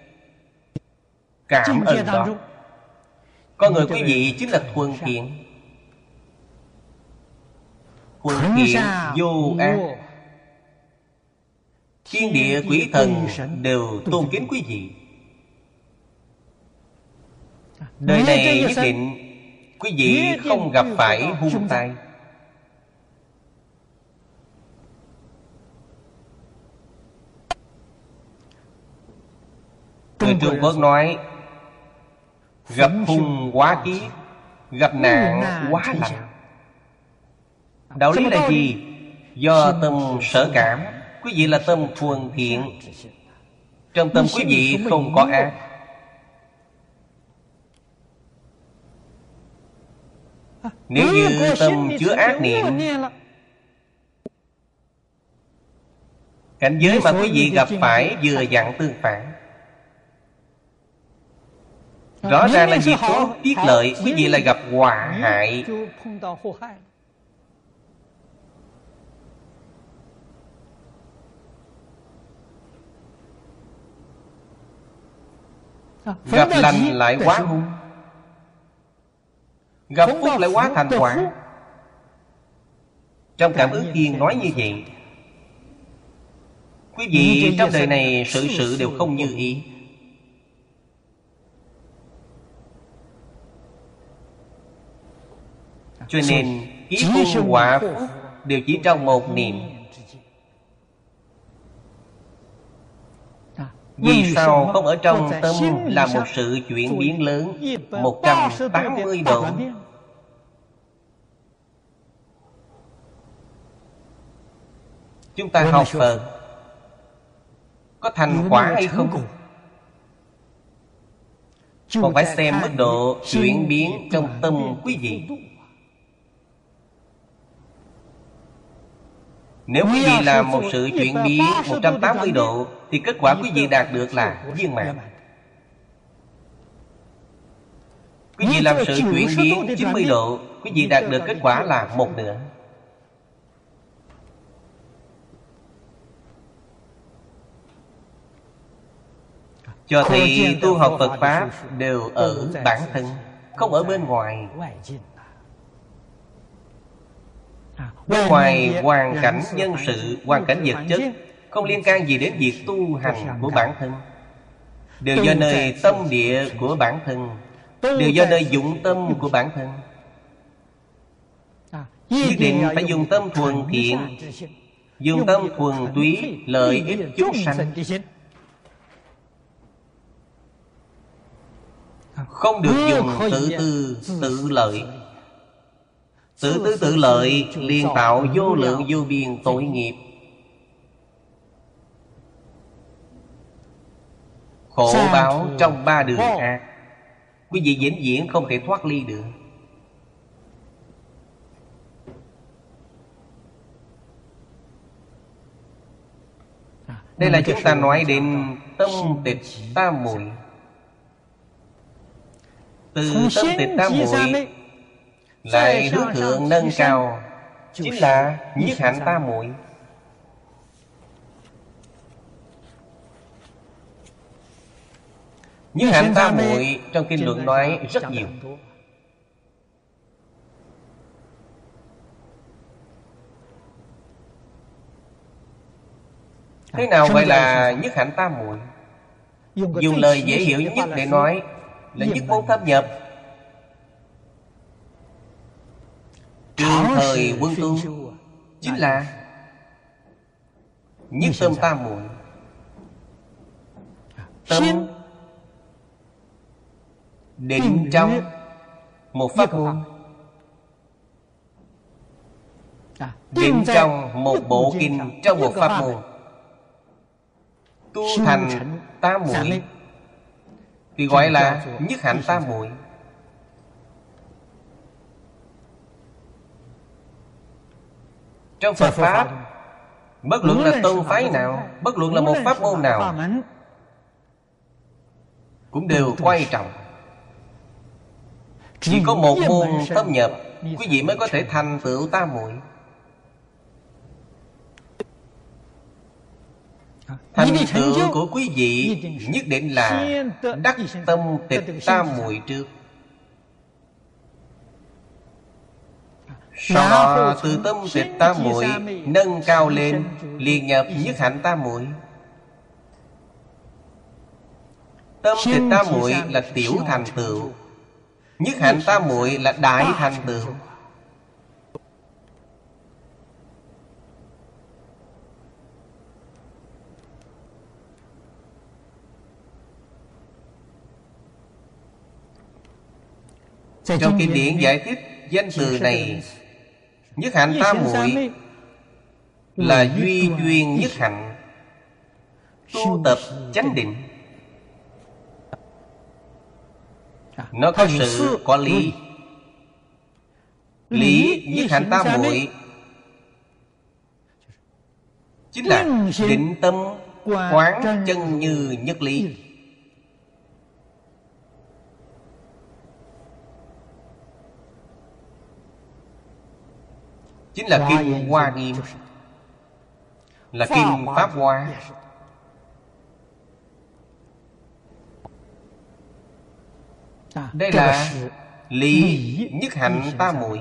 Speaker 1: cảm ơn đó. Con người quý vị chính là thuần thiện. Thuần thiện vô ác. Thiên địa quỷ thần đều tôn kính quý vị. Đời này nhất định quý vị không gặp phải hung tai. Người Trung Quốc nói gặp hung quá kiếp, gặp nạn quá lạnh. Đạo lý là gì? Do tâm sở cảm. Quý vị là tâm thuần thiện. Trong tâm quý vị không có ác. Nếu như tâm chứa ác niệm, cảnh giới mà quý vị gặp phải vừa dặn tương phản. Rõ ràng là việc tốt tiết lợi, quý vị lại gặp họa hại. Gặp lành lại quá hung, gặp phúc lại quá thành quả. Trong Cảm Ứng Thiên nói như vậy. Quý vị trong đời này sự sự đều không như ý. Cho nên kiếp hung họa phúc đều chỉ trong một niệm. Vì sao không ở trong tâm là một sự chuyển biến lớn một trăm tám mươi độ? Chúng ta học Phật có thành quả hay không? Còn phải xem mức độ chuyển biến trong tâm quý vị. Nếu quý vị làm một sự chuyển biến một trăm tám mươi độ thì kết quả quý vị đạt được là viên mãn. Quý vị làm sự chuyển biến chín mươi độ, quý vị đạt được kết quả là một nửa. Cho thấy tu học Phật Pháp đều ở bản thân, không ở bên ngoài. Bên ngoài hoàn cảnh nhân sự, hoàn cảnh vật chất không liên can gì đến việc tu hành của bản thân. Đều do nơi tâm địa của bản thân, đều do nơi dụng tâm của bản thân. Nhất định phải dùng tâm thuần thiện, dùng tâm thuần túy lợi ích chúng sanh. Không được dùng tự tư tự lợi. Tự tư tự lợi liền tạo vô lượng vô biên tội nghiệp, khổ báo trong ba đường ác. Quý vị vĩnh viễn không thể thoát ly được. Đây là chúng ta nói đến tâm tịch tam muội. Từ tâm tịch tam muội lại hướng thượng nâng cao, chính là nhất hạnh tam muội. Nhất hạnh tam muội trong kinh luận nói rất nhiều. Thế nào gọi là nhất hạnh tam muội? Dùng lời dễ hiểu nhất để nói là nhất môn thâm nhập. Trường thời quân tu chính là nhất tâm tam muội. Tâm định trong một pháp môn, định trong một bộ kinh, trong một pháp môn, tu thành tam muội thì gọi là nhất hạnh tam muội. Trong Phật Pháp, bất luận là tôn phái nào, bất luận là một pháp môn nào, cũng đều quan trọng. Chỉ có một môn thâm nhập, quý vị mới có thể thành tựu tam muội. Thành tựu của quý vị nhất định là đắc tâm tịch tam muội trước. Sau đó từ tâm tịch tam muội nâng cao lên, liền nhập nhất hạnh tam muội. Tâm tịch tam muội là tiểu thành tựu, nhất hạnh tam muội là đại thành tựu. Trong kinh điển giải thích danh từ này, nhất hạnh tam muội là duy duyên nhất hạnh, tu tập chánh định. Nó có sự có lý. Lý nhất hạnh tam muội chính là định tâm quán chân như nhất lý. Chính là Kinh Hoa Nghiêm, là Kinh Pháp Hoa. Đây là lý nhất hạnh tam muội.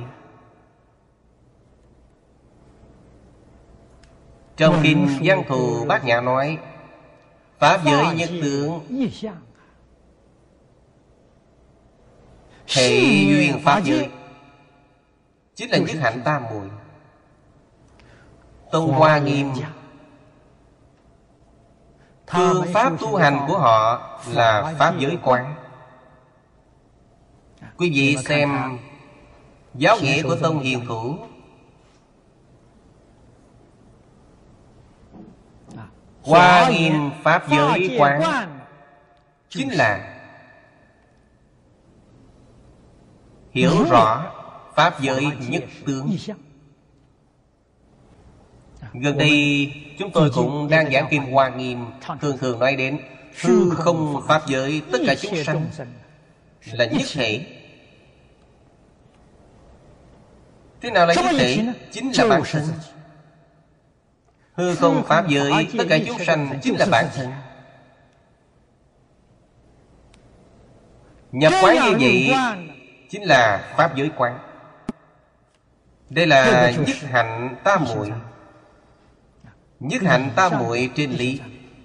Speaker 1: Trong Kinh Văn Thù Bát Nhã nói pháp giới nhất tướng, hệ duyên pháp giới, chính là nhất hạnh tam muội. Tông Hoa Nghiêm, phương pháp tu hành của họ là pháp giới quán. Quý vị xem giáo nghĩa của Tông Hiền Thủ, Hoa Nghiêm pháp giới quán chính là hiểu rõ pháp giới nhất tướng. Gần đây chúng tôi cũng đang giảng Kinh Hoa Nghiêm, thường thường nói đến hư không pháp giới tất cả chúng sanh là nhất thể. Thế nào là nhất thể? Chính là bản thân. Hư không pháp giới tất cả chúng sanh chính là bản thân. Nhập quán như vậy chính là pháp giới quán. Đây là nhất hạnh tam muội. Nhất hạnh tam muội trên lý.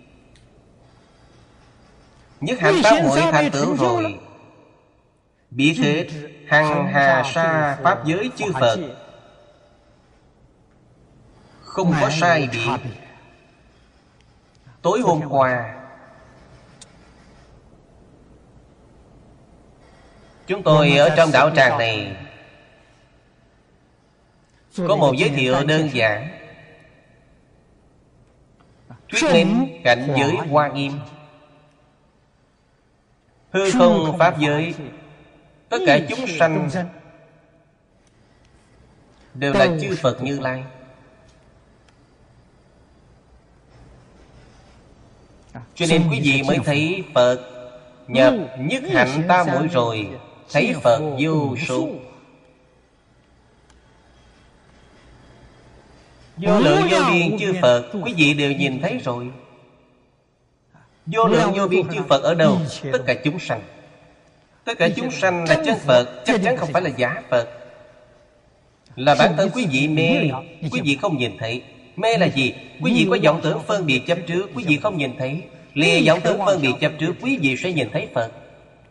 Speaker 1: Nhất hạnh tam muội thành tựu rồi, biết hết hằng hà sa pháp giới chư Phật không có sai biệt. Tối hôm qua Chúng tôi ở trong đạo tràng này có một giới thiệu đơn giản, thuyết minh cảnh giới Hoa Nghiêm, hư không pháp giới. Tất cả chúng sanh đều là chư Phật Như Lai. Cho nên quý vị mới thấy Phật nhập nhất hạnh tam muội rồi, thấy Phật vô số. Vô lượng vô biên chư Phật quý vị đều nhìn thấy rồi. Vô lượng vô biên chư Phật ở đâu? Tất cả chúng sanh. Tất cả chúng sanh là chân Phật, chắc chắn không phải là giả Phật. Là bản thân quý vị mê, quý vị không nhìn thấy. Mê là gì? Quý vị có vọng tưởng phân biệt chấp trước, quý vị không nhìn thấy. Lìa vọng tưởng phân biệt chấp trước, quý vị sẽ nhìn thấy Phật.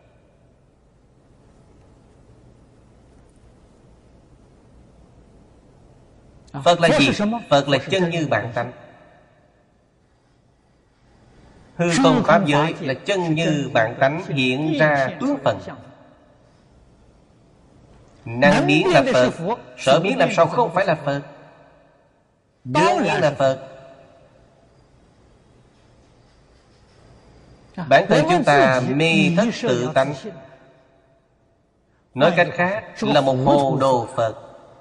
Speaker 1: Phật là gì? Phật là chân như bản tánh. Hư không pháp giới là chân như bản tánh hiện ra tướng phần. Năng biến là Phật, sở biến làm sao không phải là Phật? Đương nhiên là Phật. Bản thân chúng ta mê thất tự tánh, nói cách khác là một hồ đồ Phật.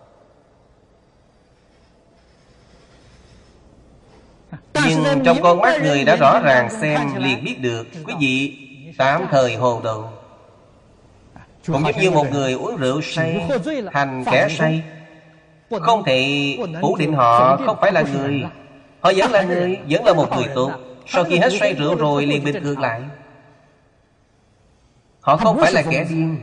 Speaker 1: Nhưng trong con mắt người đã rõ ràng xem liền biết được quý vị tạm thời hồ đồ. Cũng giống như một người uống rượu say, hành kẻ say, không thể phủ định họ không phải là người. Họ vẫn là người, vẫn là một người tốt. Sau khi hết say rượu rồi liền bình thường lại. Họ không phải là kẻ điên.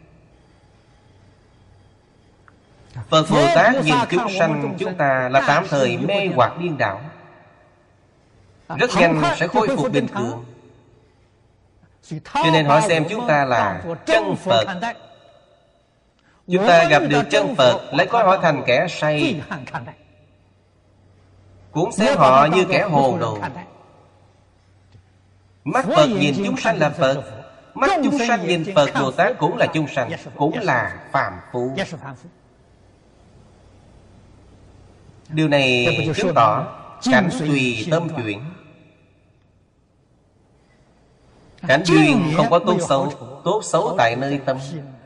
Speaker 1: Phật Bồ Tát nhìn chúng sanh chúng ta là tạm thời mê hoặc điên đảo, rất nhanh sẽ khôi phục bình thường. Cho nên họ xem chúng ta là chân Phật. Chúng ta gặp được chân Phật lại coi họ thành kẻ say, cũng xem họ như kẻ hồ đồ. Mắt Phật nhìn chúng sanh là Phật, mắt chúng sanh nhìn Phật Bồ Tát cũng là chúng sanh, cũng là phàm phu. Điều này chứng tỏ cảnh tùy tâm chuyển. Cảnh duyên không có tốt xấu, tốt xấu tại nơi tâm.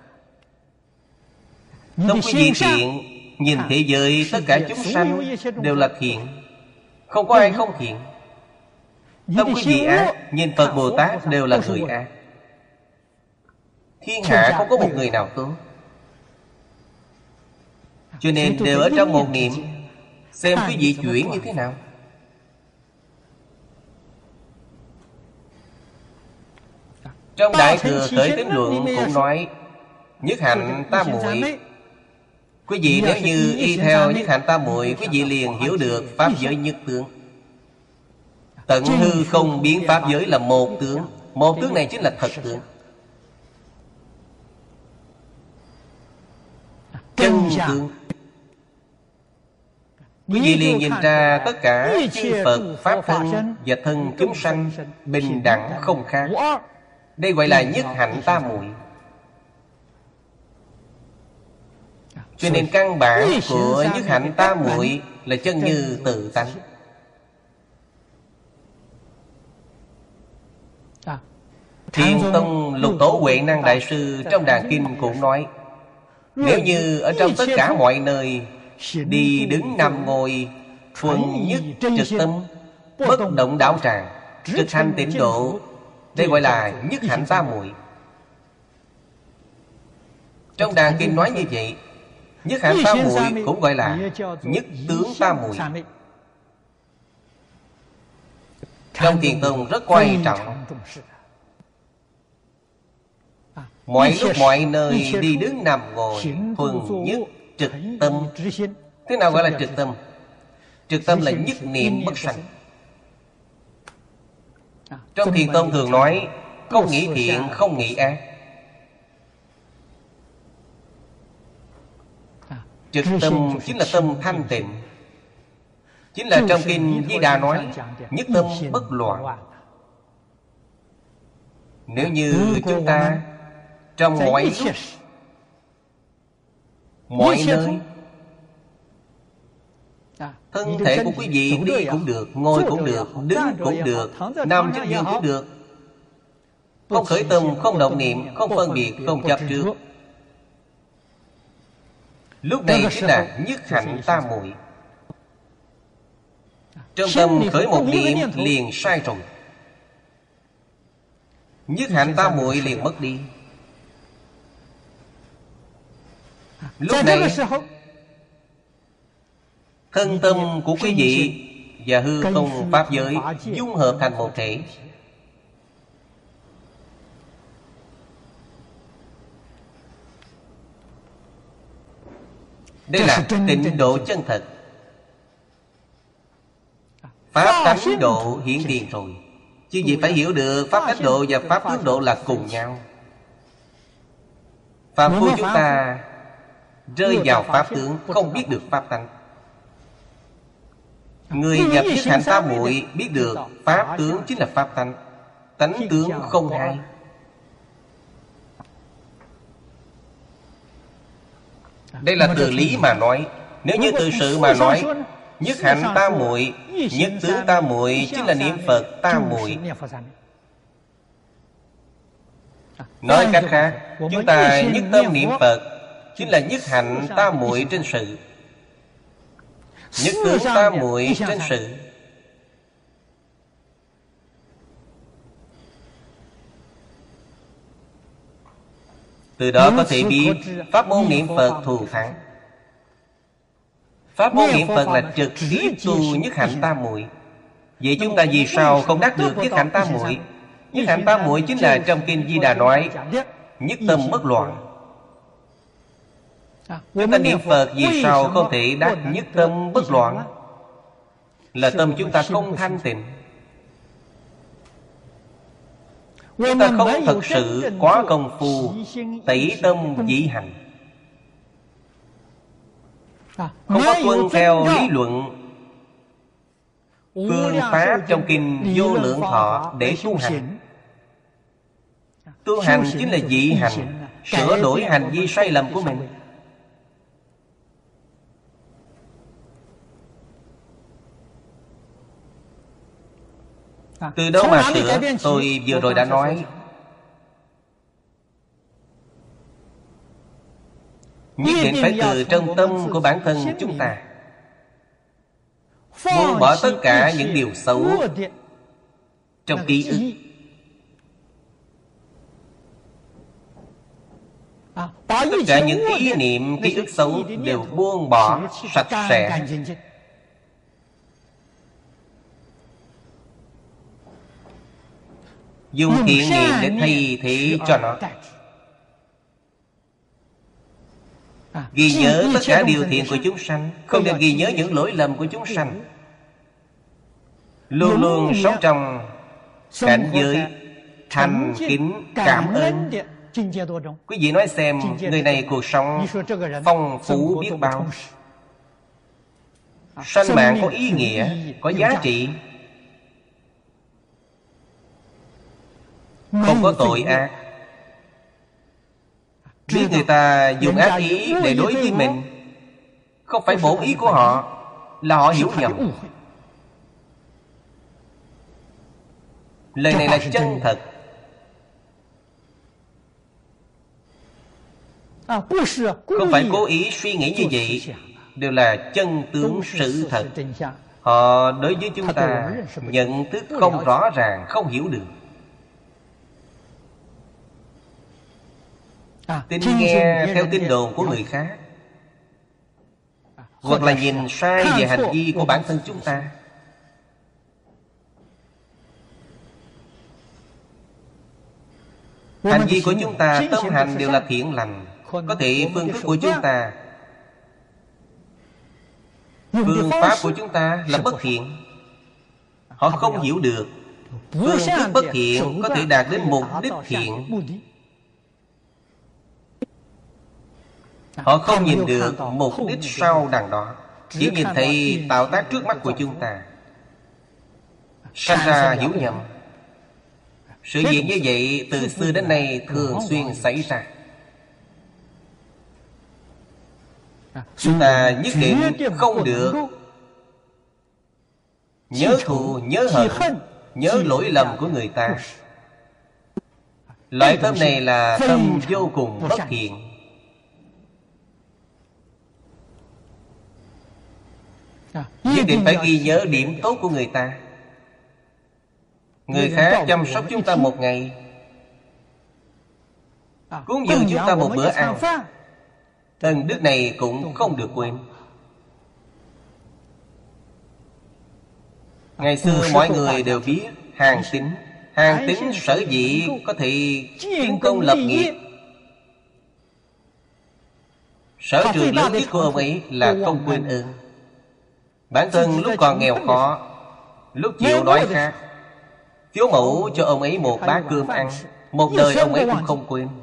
Speaker 1: Tâm quý vị thiện, nhìn thế giới tất cả chúng sanh đều là thiện, không có ai không thiện. Tâm quý vị ác, nhìn Phật Bồ Tát đều là người ác. Thiên hạ không có một người nào tốt. Cho nên đều ở trong một niệm, xem quý vị chuyển như thế nào. Trong Đại Thừa Khởi Tín Luận cũng nói nhất hạnh tam muội. Quý vị nếu như y theo nhất hạnh tam muội, quý vị liền hiểu được pháp giới nhất tướng. Tận hư không biến pháp giới là một tướng. Một tướng này chính là thật tướng, chân tướng. Quý vị liền nhìn ra tất cả chư Phật, Pháp thân và thân chúng sanh bình đẳng không khác. Đây gọi là nhất hạnh tam muội. Cho nên căn bản của nhất hạnh tam muội là chân như tự tánh. Thiền Tông Lục Tổ Huệ Năng Đại Sư trong Đàn Kinh cũng nói, nếu như ở trong tất cả mọi nơi, đi đứng nằm ngồi, thuần nhất trực tâm, bất động đạo tràng, trực hành tịnh độ, đây gọi là nhất hạnh tam muội. Trong Đàn Kinh nói như vậy. Nhất hạnh tam muội cũng gọi là nhất tướng tam muội. Trong Thiền Tông rất quan trọng. Mọi lúc mọi nơi đi đứng nằm ngồi, thuần nhất trực tâm. Thế nào gọi là trực tâm? Trực tâm là nhất niệm bất sanh. Trong Thiền Tông thường nói không nghĩ thiện, không nghĩ ác. Trực tâm chính là tâm thanh tịnh. Chính là trong Kinh Di Đà nói nhất tâm bất loạn. Nếu như chúng ta trong mọi lúc, mọi nơi. Thân thể của quý vị đi cũng được, ngồi cũng được, đứng cũng được, nằm trên giường cũng được. Không khởi tâm, không động niệm, không phân biệt, không chấp trước. Lúc này chính là nhất hạnh tam muội. Trong tâm khởi một niệm liền sai rồi, nhất hạnh tam muội liền mất đi. Lúc này thân tâm của quý vị và hư không pháp giới dung hợp thành một thể. Đây là tịnh độ chân thật. Pháp tánh độ hiển tiền rồi. Chứ gì phải hiểu được pháp tánh độ và pháp tướng độ là cùng nhau. Phàm phu chúng ta rơi vào pháp tướng, không biết được pháp tánh. Người nhập nhất hạnh tam muội biết được pháp tướng chính là pháp tánh, tánh tướng không hai. Đây là từ lý mà nói. Nếu như từ sự mà nói, nhất hạnh tam muội, nhất tướng tam muội chính là niệm Phật tam muội. Nói cách khác, chúng ta nhất tâm niệm Phật chính là nhất hạnh tam muội trên sự, nhất tướng tam muội trên sự. Từ đó có thể biết pháp môn niệm Phật thù thắng. Pháp môn niệm Phật là trực tiếp tu nhất hạnh tam muội. Vậy chúng ta vì sao không đắc được nhất hạnh tam muội? Nhất hạnh tam muội chính là trong kinh Di Đà nói nhất tâm bất loạn. Chúng ta niệm Phật vì sao không thể đắc nhất tâm bất loạn? Là tâm chúng ta không thanh tịnh. Chúng ta không thật sự quá công phu tẩy tâm chỉ hành, không có tuân theo lý luận phương pháp trong kinh Vô Lượng Thọ để tu hành. Tu hành chính là dị hành, sửa đổi hành vi sai lầm của mình. Từ đâu mà sửa? Tôi vừa rồi đã nói, nhất định phải từ trong tâm của bản thân chúng ta, buông bỏ tất cả những điều xấu trong ký ức, tất cả những ý niệm ký ức xấu đều buông bỏ sạch sẽ. Dùng thiện niệm để thay thế cho nó, ghi nhớ tất cả điều thiện của chúng sanh, không nên ghi nhớ những lỗi lầm của chúng sanh. Luôn luôn sống trong cảnh giới thành kính cảm ơn. Quý vị nói xem, người này cuộc sống phong phú biết bao, sanh mạng có ý nghĩa, có giá trị, không có tội ác. Biết người ta dùng ác ý để đối với mình, không phải bổn ý của họ, là họ hiểu nhầm. Lời này là chân thật, không phải cố ý suy nghĩ như vậy, đều là chân tướng sự thật. Họ đối với chúng ta nhận thức không rõ ràng, không hiểu được. Tin nghe theo tin đồn của người khác, hoặc là nhìn sai về hành vi của bản thân chúng ta. Hành vi của chúng ta, tâm hành đều là thiện lành. Có thể phương thức của chúng ta, phương pháp của chúng ta là bất thiện. Họ không hiểu được phương thức bất thiện có thể đạt đến mục đích thiện. Họ không nhìn được mục đích sau đằng đó, chỉ nhìn thấy tạo tác trước mắt của chúng ta, sanh ra hiểu nhầm. Sự việc như vậy từ xưa đến nay thường xuyên xảy ra. Chúng ta nhất định không được nhớ thù, nhớ hận, nhớ lỗi lầm của người ta. Loại tâm này là tâm vô cùng bất thiện. Nhất định phải ghi nhớ điểm tốt của người ta. Người khác chăm sóc chúng ta một ngày, cúng dường chúng ta một bữa ăn, ân đức này cũng không được quên. Ngày xưa mọi người đều biết Hàn Tín. Hàn Tín sở dĩ có thể kiến công lập nghiệp, sở trường lớn nhất của ông ấy là không quên ơn. Bản thân lúc còn nghèo khó, lúc chịu đói khát, thiếu mẫu cho ông ấy một bát cơm ăn, một đời ông ấy cũng không quên.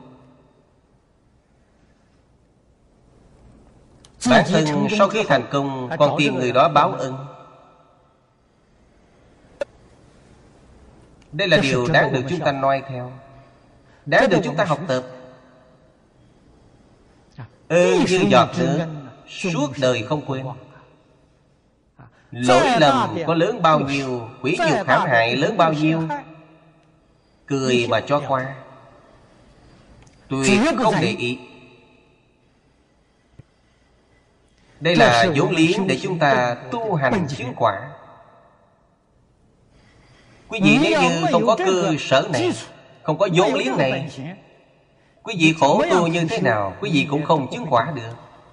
Speaker 1: Bản thân sau khi thành công còn tìm người đó báo ân. Đây là điều đáng được chúng ta noi theo, đáng được chúng ta học tập. Ơn như giọt nước, suốt đời không quên. Lỗi lầm có lớn bao nhiêu, quỷ nhục hãm hại lớn bao nhiêu, cười mà cho qua, tuyệt không để ý. Đây là vốn liếng để chúng ta tu hành chứng quả. Quý vị nếu như không có cơ sở này, không có vốn liếng này, quý vị khổ tu như thế nào, quý vị cũng không chứng quả được.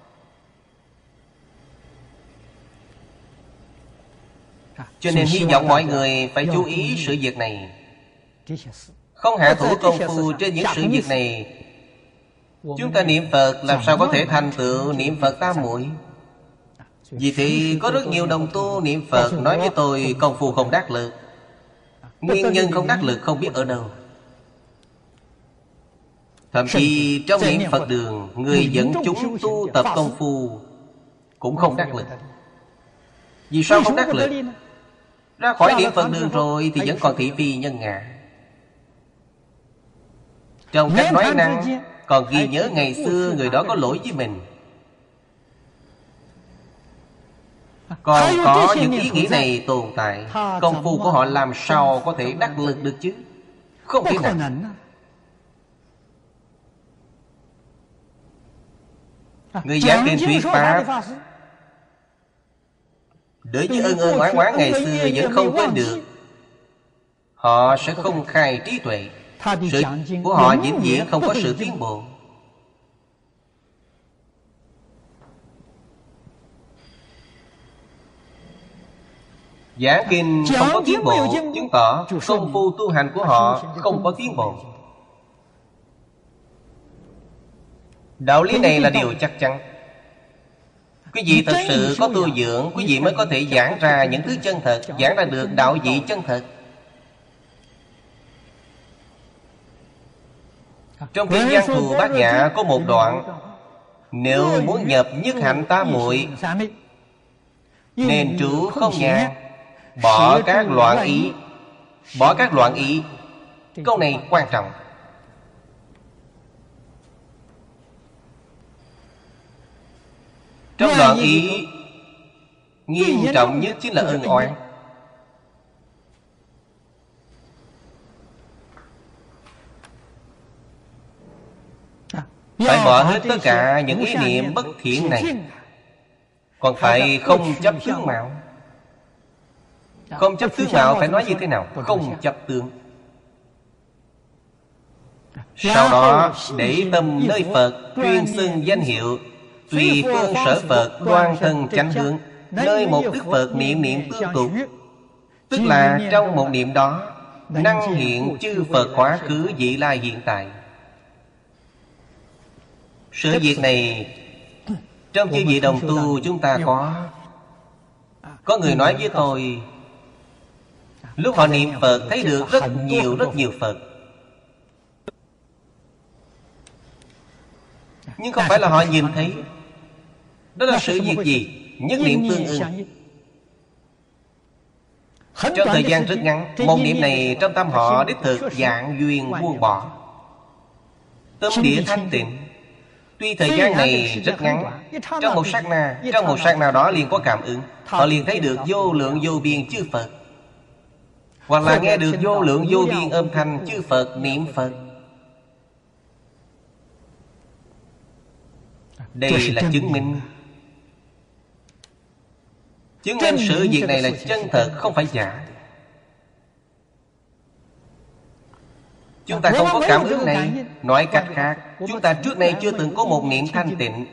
Speaker 1: Cho nên hy vọng mọi người phải chú ý sự việc này, không hạ thủ công phu trên những sự việc này. Chúng ta niệm Phật làm sao có thể thành tựu niệm Phật tam muội? Vì thế có rất nhiều đồng tu niệm Phật nói với tôi công phu không đắc lực. Nguyên nhân không đắc lực không biết ở đâu. Thậm chí trong niệm Phật đường, người dẫn chúng tu tập công phu cũng không đắc lực. Vì sao không đắc lực? Ra khỏi niệm Phật đường rồi thì vẫn còn thị phi nhân ngã. Trong cách nói năng còn ghi nhớ ngày xưa người đó có lỗi với mình, còn có những ý nghĩ này tồn tại. Công phu của họ làm sao có thể đắc lực được chứ? Không thể nào. Người giảng kinh thuyết pháp, đối với ân ân oán oán ngày xưa vẫn không quên được, họ sẽ không khai trí tuệ. Sự của họ vĩnh viễn không có sự tiến bộ. Giảng kinh không có tiến bộ, chứng tỏ công phu tu hành của họ không có tiến bộ. Đạo lý này là điều chắc chắn. Quý vị thật sự có tu dưỡng, quý vị mới có thể giảng ra những thứ chân thật, giảng ra được đạo vị chân thật. Trong kinh Giang Thù Bát Nhã có một đoạn: nếu muốn nhập nhất hạnh tam muội, nên trú không nhàn, bỏ các loạn ý. Bỏ các loạn ý, câu này quan trọng. Trong loạn ý, nghiêm trọng nhất chính là ân oán. Phải bỏ hết tất cả những ý niệm bất thiện này. Còn phải không chấp tướng mạo. Không chấp tướng mạo phải nói như thế nào? Không chấp tướng. Sau đó để tâm nơi Phật, chuyên xưng danh hiệu, tùy phương sở Phật, đoan thân chánh hướng, nơi một đức Phật niệm niệm tương tục. Tức là trong một niệm đó năng hiện chư Phật quá khứ vị lai hiện tại. Sự việc này trong chư vị đồng tu chúng ta có. Có người nói với tôi, lúc họ niệm Phật thấy được rất nhiều rất nhiều Phật, nhưng không phải là họ nhìn thấy. Đó là sự việc gì? Nhất niệm tương ưng. Trong thời gian rất ngắn, một niệm này trong tâm họ đích thực dạng duyên buông bỏ, tâm địa thanh tịnh. Tuy thời gian này rất ngắn, trong một sát na, trong một sát na đó liền có cảm ứng, họ liền thấy được vô lượng vô biên chư Phật, hoặc là nghe được vô lượng vô biên âm thanh chư Phật niệm Phật. Đây là chứng minh. Chứng minh sự việc này là chân thật, không phải giả. Chúng ta không có cảm ứng này. Nói cách khác, chúng ta trước nay chưa từng có một niệm thanh tịnh.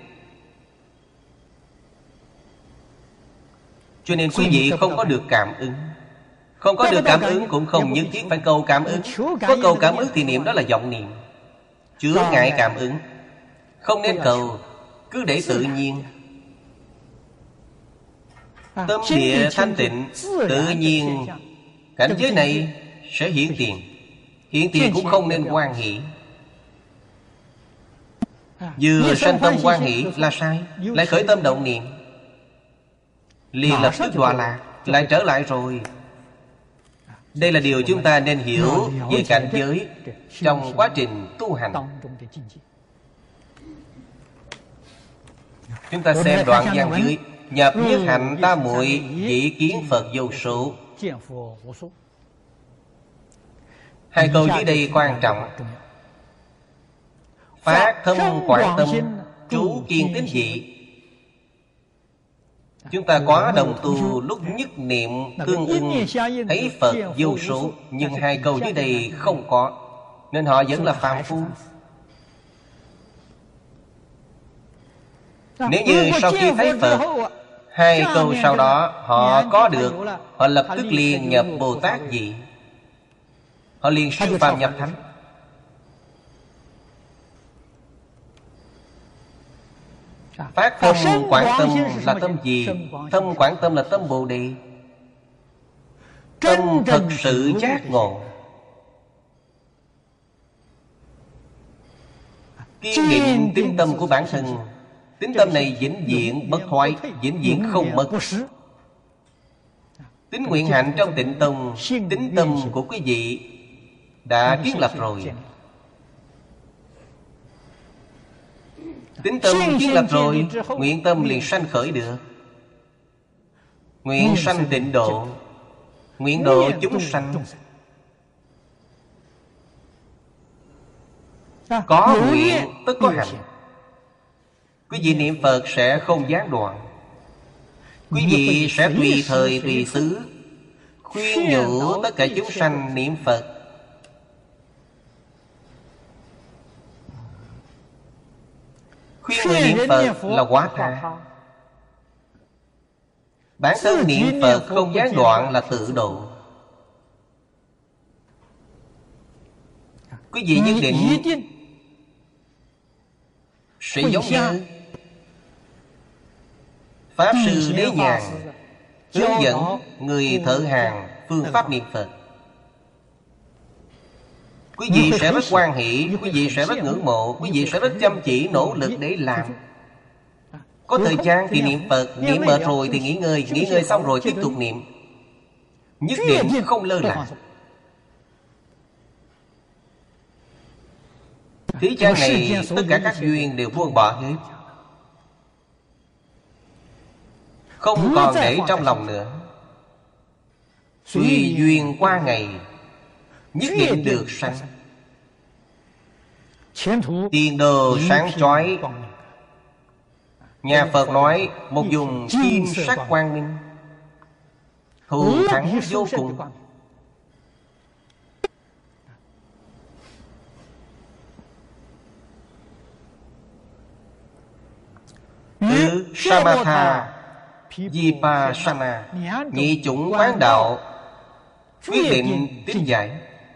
Speaker 1: Cho nên quý vị không có được cảm ứng. Không có được cảm ứng cũng không nhất thiết phải cầu cảm ứng. Có cầu cảm ứng thì niệm đó là vọng niệm, chướng ngại cảm ứng. Không nên cầu, cứ để tự nhiên. Tâm địa thanh tịnh, tự nhiên cảnh giới này sẽ hiển tiền. Hiển tiền cũng không nên hoan hỷ. Vừa sanh tâm hoan hỷ là sai, lại khởi tâm động niệm, liền lập tức đọa lạc, lại trở lại rồi. Đây là điều chúng ta nên hiểu về cảnh giới trong quá trình tu hành. Chúng ta xem đoạn văn dưới: nhập nhất hạnh tam muội, dĩ kiến Phật vô số. Hai câu dưới đây quan trọng. Phát thâm quảng tâm, trú kiên tín dị. Chúng ta có đồng tu lúc nhất niệm tương ưng, thấy Phật vô số. Nhưng hai câu dưới đây không có, nên họ vẫn là phàm phu. Nếu như sau khi thấy Phật, hai câu sau đó họ có được, họ lập tức liền nhập Bồ Tát vị, họ liền siêu phàm nhập thánh. Phát tâm quảng tâm là tâm gì? Tâm quảng tâm là tâm Bồ Đề. Tâm thật sự giác ngộ, kiên định tín tâm của bản thân. Tín tâm này vĩnh viễn bất thoái, vĩnh viễn không mất. Tín nguyện hạnh trong Tịnh Tông, tín tâm của quý vị đã kiến lập rồi. Tín tâm kiến lập rồi, nguyện tâm liền sanh khởi được. Nguyện sanh tịnh độ, nguyện độ chúng sanh. Có nguyện tất có hành. Quý vị niệm Phật sẽ không gián đoạn. Quý vị sẽ tùy thời tùy xứ khuyên nhủ tất cả chúng sanh niệm Phật. Khuyên người niệm Phật là quá tha. Bản thân niệm Phật không gián đoạn là tự độ. Quý vị nhất định sẽ giống như Pháp Sư Đế Nhàn hướng dẫn người thợ hàng phương pháp niệm Phật. Quý vị sẽ rất hoan hỷ, quý vị sẽ rất ngưỡng mộ, quý vị sẽ rất chăm chỉ nỗ lực để làm. Có thời gian thì niệm Phật, niệm mệt rồi thì nghỉ ngơi, nghỉ ngơi xong rồi tiếp tục niệm. Nhất định không lơ là. Thế gian này tất cả các duyên đều buông bỏ hết, không còn để trong lòng nữa. Tùy duyên qua ngày, nhất định được sanh. Tiền đồ sáng chói. Nhà Phật nói một vùng kim sắc quang minh, thù thắng vô cùng. Từ Samatha, Vipassana, nhị chủng quán đạo, quyết định tín giải.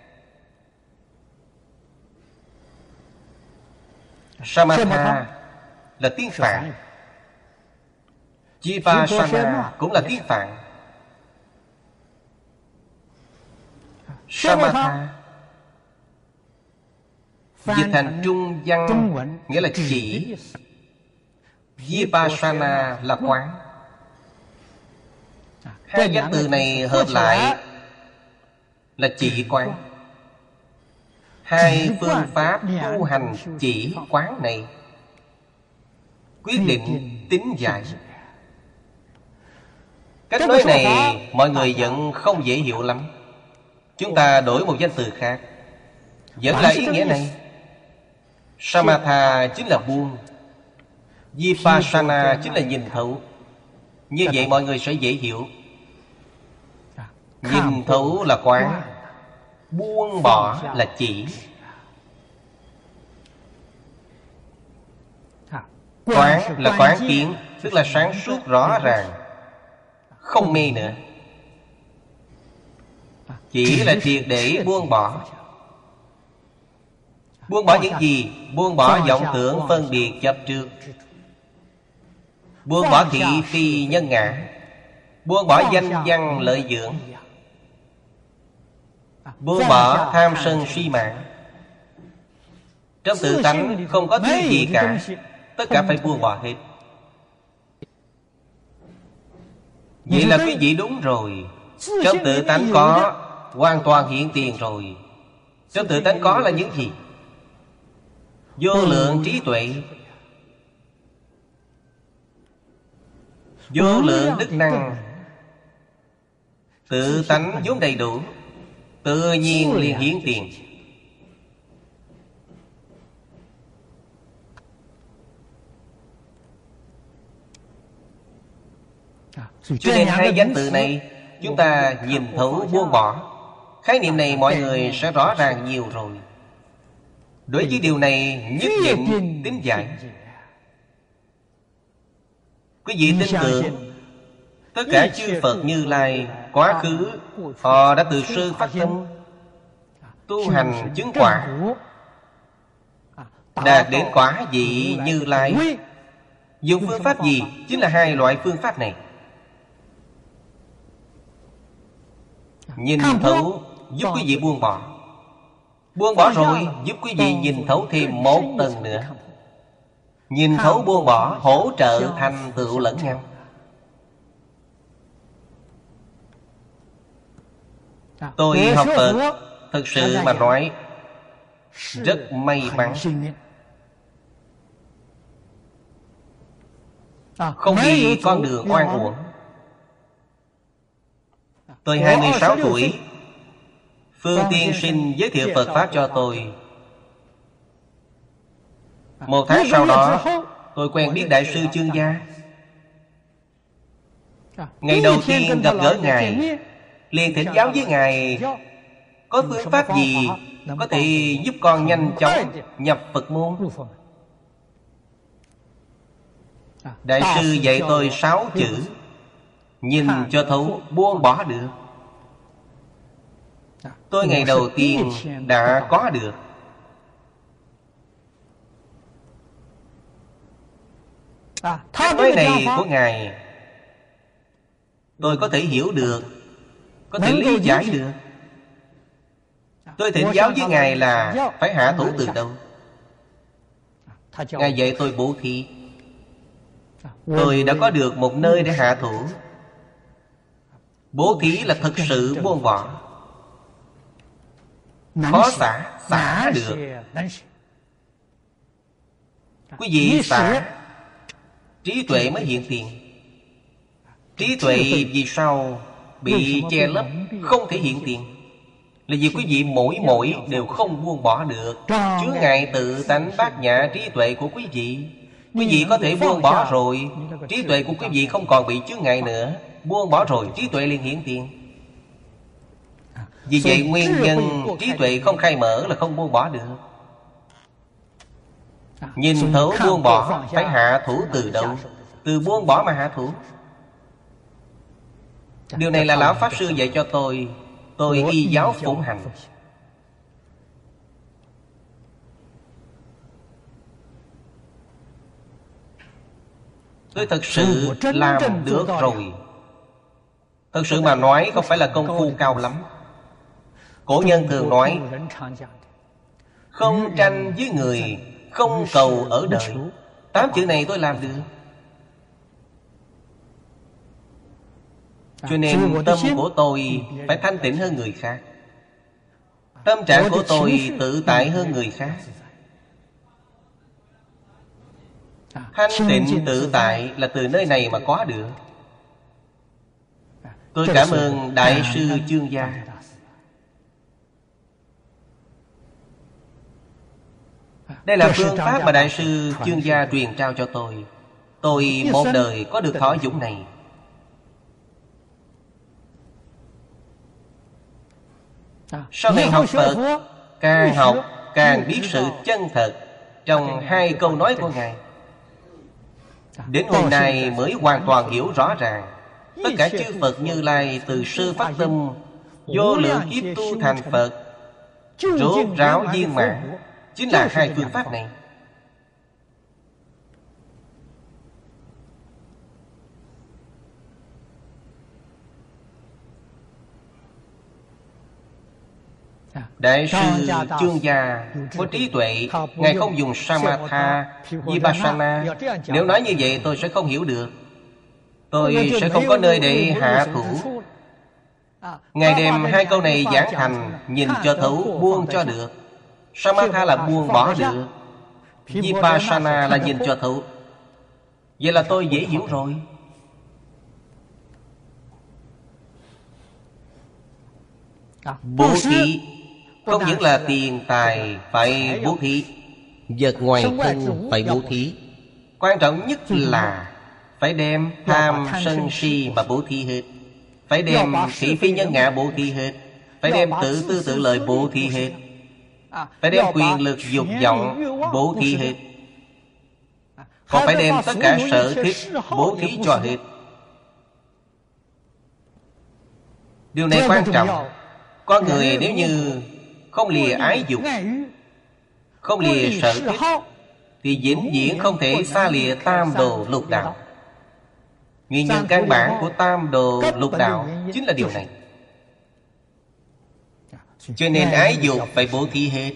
Speaker 1: Samatha là tiếng Phạn, Vipassana cũng là tiếng Phạn. Samatha dịch thành trung văn nghĩa là chỉ, Vipassana là quán. Hai danh từ này hợp lại là chỉ quán. Hai phương pháp tu hành chỉ quán này quyết định tính giải. Cách nói này mọi người vẫn không dễ hiểu lắm. Chúng ta đổi một danh từ khác, vẫn là ý nghĩa này. Samatha chính là buông, Vipassana chính là nhìn thấu. Như vậy mọi người sẽ dễ hiểu. Nhìn thấu là quán, buông bỏ là chỉ. Quán là quán kiến, tức là sáng suốt rõ ràng, không mê nữa. Chỉ là triệt để buông bỏ. Buông bỏ những gì? Buông bỏ vọng tưởng phân biệt chấp trước, buông bỏ thị phi nhân ngã, buông bỏ danh văn lợi dưỡng, buông bỏ tham sân si mạng. Trong tự tánh không có thứ gì cả, tất cả phải buông bỏ hết. Vậy là quý vị đúng rồi. Trong tự tánh có hoàn toàn hiện tiền rồi. Trong tự tánh có là những gì? Vô lượng trí tuệ, vô lượng đức năng. Tự tánh vốn đầy đủ, tự nhiên liền hiển tiền. Cho nên hai danh từ này chúng ta nhìn thấu buông bỏ. Khái niệm này mọi người sẽ rõ ràng nhiều rồi. Đối với điều này nhất định tính giải. Quý vị tin tưởng tất cả chư Phật Như Lai quá khứ họ đã từ sơ phát tâm tu hành chứng quả, đạt đến quả vị Như Lai. Dùng phương pháp gì? Chính là hai loại phương pháp này. Nhìn thấu giúp quý vị buông bỏ. Buông bỏ rồi giúp quý vị nhìn thấu thêm một tầng nữa. Nhìn thấu buông bỏ hỗ trợ thành tựu lẫn nhau. Tôi học Phật thực sự mà nói rất may mắn, không đi con đường oan uổng. Tôi hai mươi sáu tuổi, Phương Tiên Sinh giới thiệu Phật Pháp cho tôi. Một tháng sau đó tôi quen biết Đại sư Chương Gia. Ngày đầu tiên gặp gỡ Ngài, liền thỉnh giáo với Ngài có phương pháp gì có thể giúp con nhanh chóng nhập Phật môn. Đại sư dạy tôi sáu chữ: nhìn cho thấu, buông bỏ được. Tôi ngày đầu tiên đã có được. Nói này của Ngài tôi có thể hiểu được, có thể lý giải được. Tôi thỉnh giáo với Ngài là phải hạ thủ từ đâu. Ngài dạy tôi bố thí. Tôi đã có được một nơi để hạ thủ. Bố thí là thực sự buông bỏ. Khó xả, xả được. Quý vị xả, trí tuệ mới hiện tiền. Trí tuệ vì sao bị che lấp, không thể hiện tiền? Là vì quý vị mỗi mỗi đều không buông bỏ được chướng ngại tự tánh bát nhã trí tuệ của quý vị. Quý vị có thể buông bỏ rồi, trí tuệ của quý vị không còn bị chướng ngại nữa. Buông bỏ rồi, trí tuệ liền hiển tiền. Vì vậy nguyên nhân trí tuệ không khai mở là không buông bỏ được. Nhìn thấu buông bỏ, phải hạ thủ từ đâu? Từ buông bỏ mà hạ thủ. Điều này là Lão Pháp Sư dạy cho tôi. Tôi y giáo phụng hành. Tôi thật sự làm được rồi. Thật sự mà nói không phải là công phu cao lắm. Cổ nhân thường nói không tranh với người, không cầu ở đời. Tám chữ này tôi làm được. Cho nên tâm của tôi phải thanh tịnh hơn người khác. Tâm trạng của tôi tự tại hơn người khác. Thanh tịnh tự tại là từ nơi này mà có được. Tôi cảm ơn Đại sư Chương Gia. Đây là phương pháp mà Đại sư Chương Gia truyền trao cho tôi. Tôi một đời có được thọ dụng này. Sau này học Phật, càng học càng biết sự chân thật trong hai câu nói của Ngài. Đến hôm nay mới hoàn toàn hiểu rõ ràng. Tất cả chư Phật Như Lai từ sơ phát tâm vô lượng kiếp tu thành Phật, rốt ráo viên mãn, chính là hai phương pháp này. Đại sư Chương Gia có trí tuệ, Ngài không dùng Samatha, Vipassana. Nếu nói như vậy tôi sẽ không hiểu được. Tôi sẽ không có nơi để hạ thủ. Ngài đem hai câu này giảng thành nhìn cho thấu, buông cho được. Samatha là buông bỏ được, Vipassana là nhìn cho thấu. Vậy là tôi dễ hiểu rồi. Bố thí không những là tiền tài phải bố thí, vật ngoài thân phải bố thí. Quan trọng nhất là phải đem tham sân si mà bố thí hết. Phải đem thị phi nhân ngã bố thí hết. Phải đem tự tư tự lợi bố thí hết. Phải đem quyền lực dục vọng bố thí hết. Còn phải đem tất cả sở thích bố thí cho hết. Điều này quan trọng. Con người nếu như không lìa ái dục, không lìa sở thích, thì vĩnh viễn không thể xa lìa tam đồ lục đạo. Nguyên nhân căn bản của tam đồ lục đạo chính là điều này. Cho nên ái dục phải bố thí hết,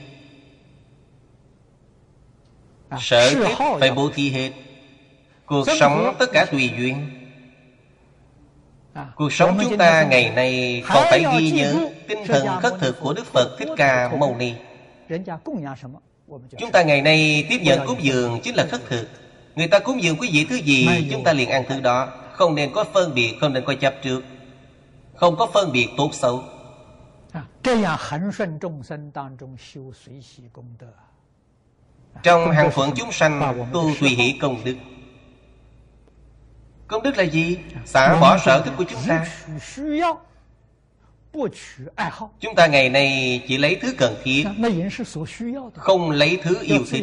Speaker 1: sở thích phải bố thí hết. Cuộc sống tất cả tùy duyên. Cuộc sống chúng ta ngày nay còn phải ghi nhớ tinh thần khất thực của Đức Phật Thích Ca Mâu Ni. Chúng ta ngày nay tiếp nhận cúng dường chính là khất thực. Người ta cúng dường quý vị thứ gì, chúng ta liền ăn thứ đó. Không nên có phân biệt, không nên có chấp trước, không có phân biệt tốt xấu. Trong hàng thuận chúng sanh tu tùy hỷ công đức. Công đức là gì? Xả bỏ sở thích của chúng ta. Chúng ta ngày nay chỉ lấy thứ cần thiết, không lấy thứ yêu thích.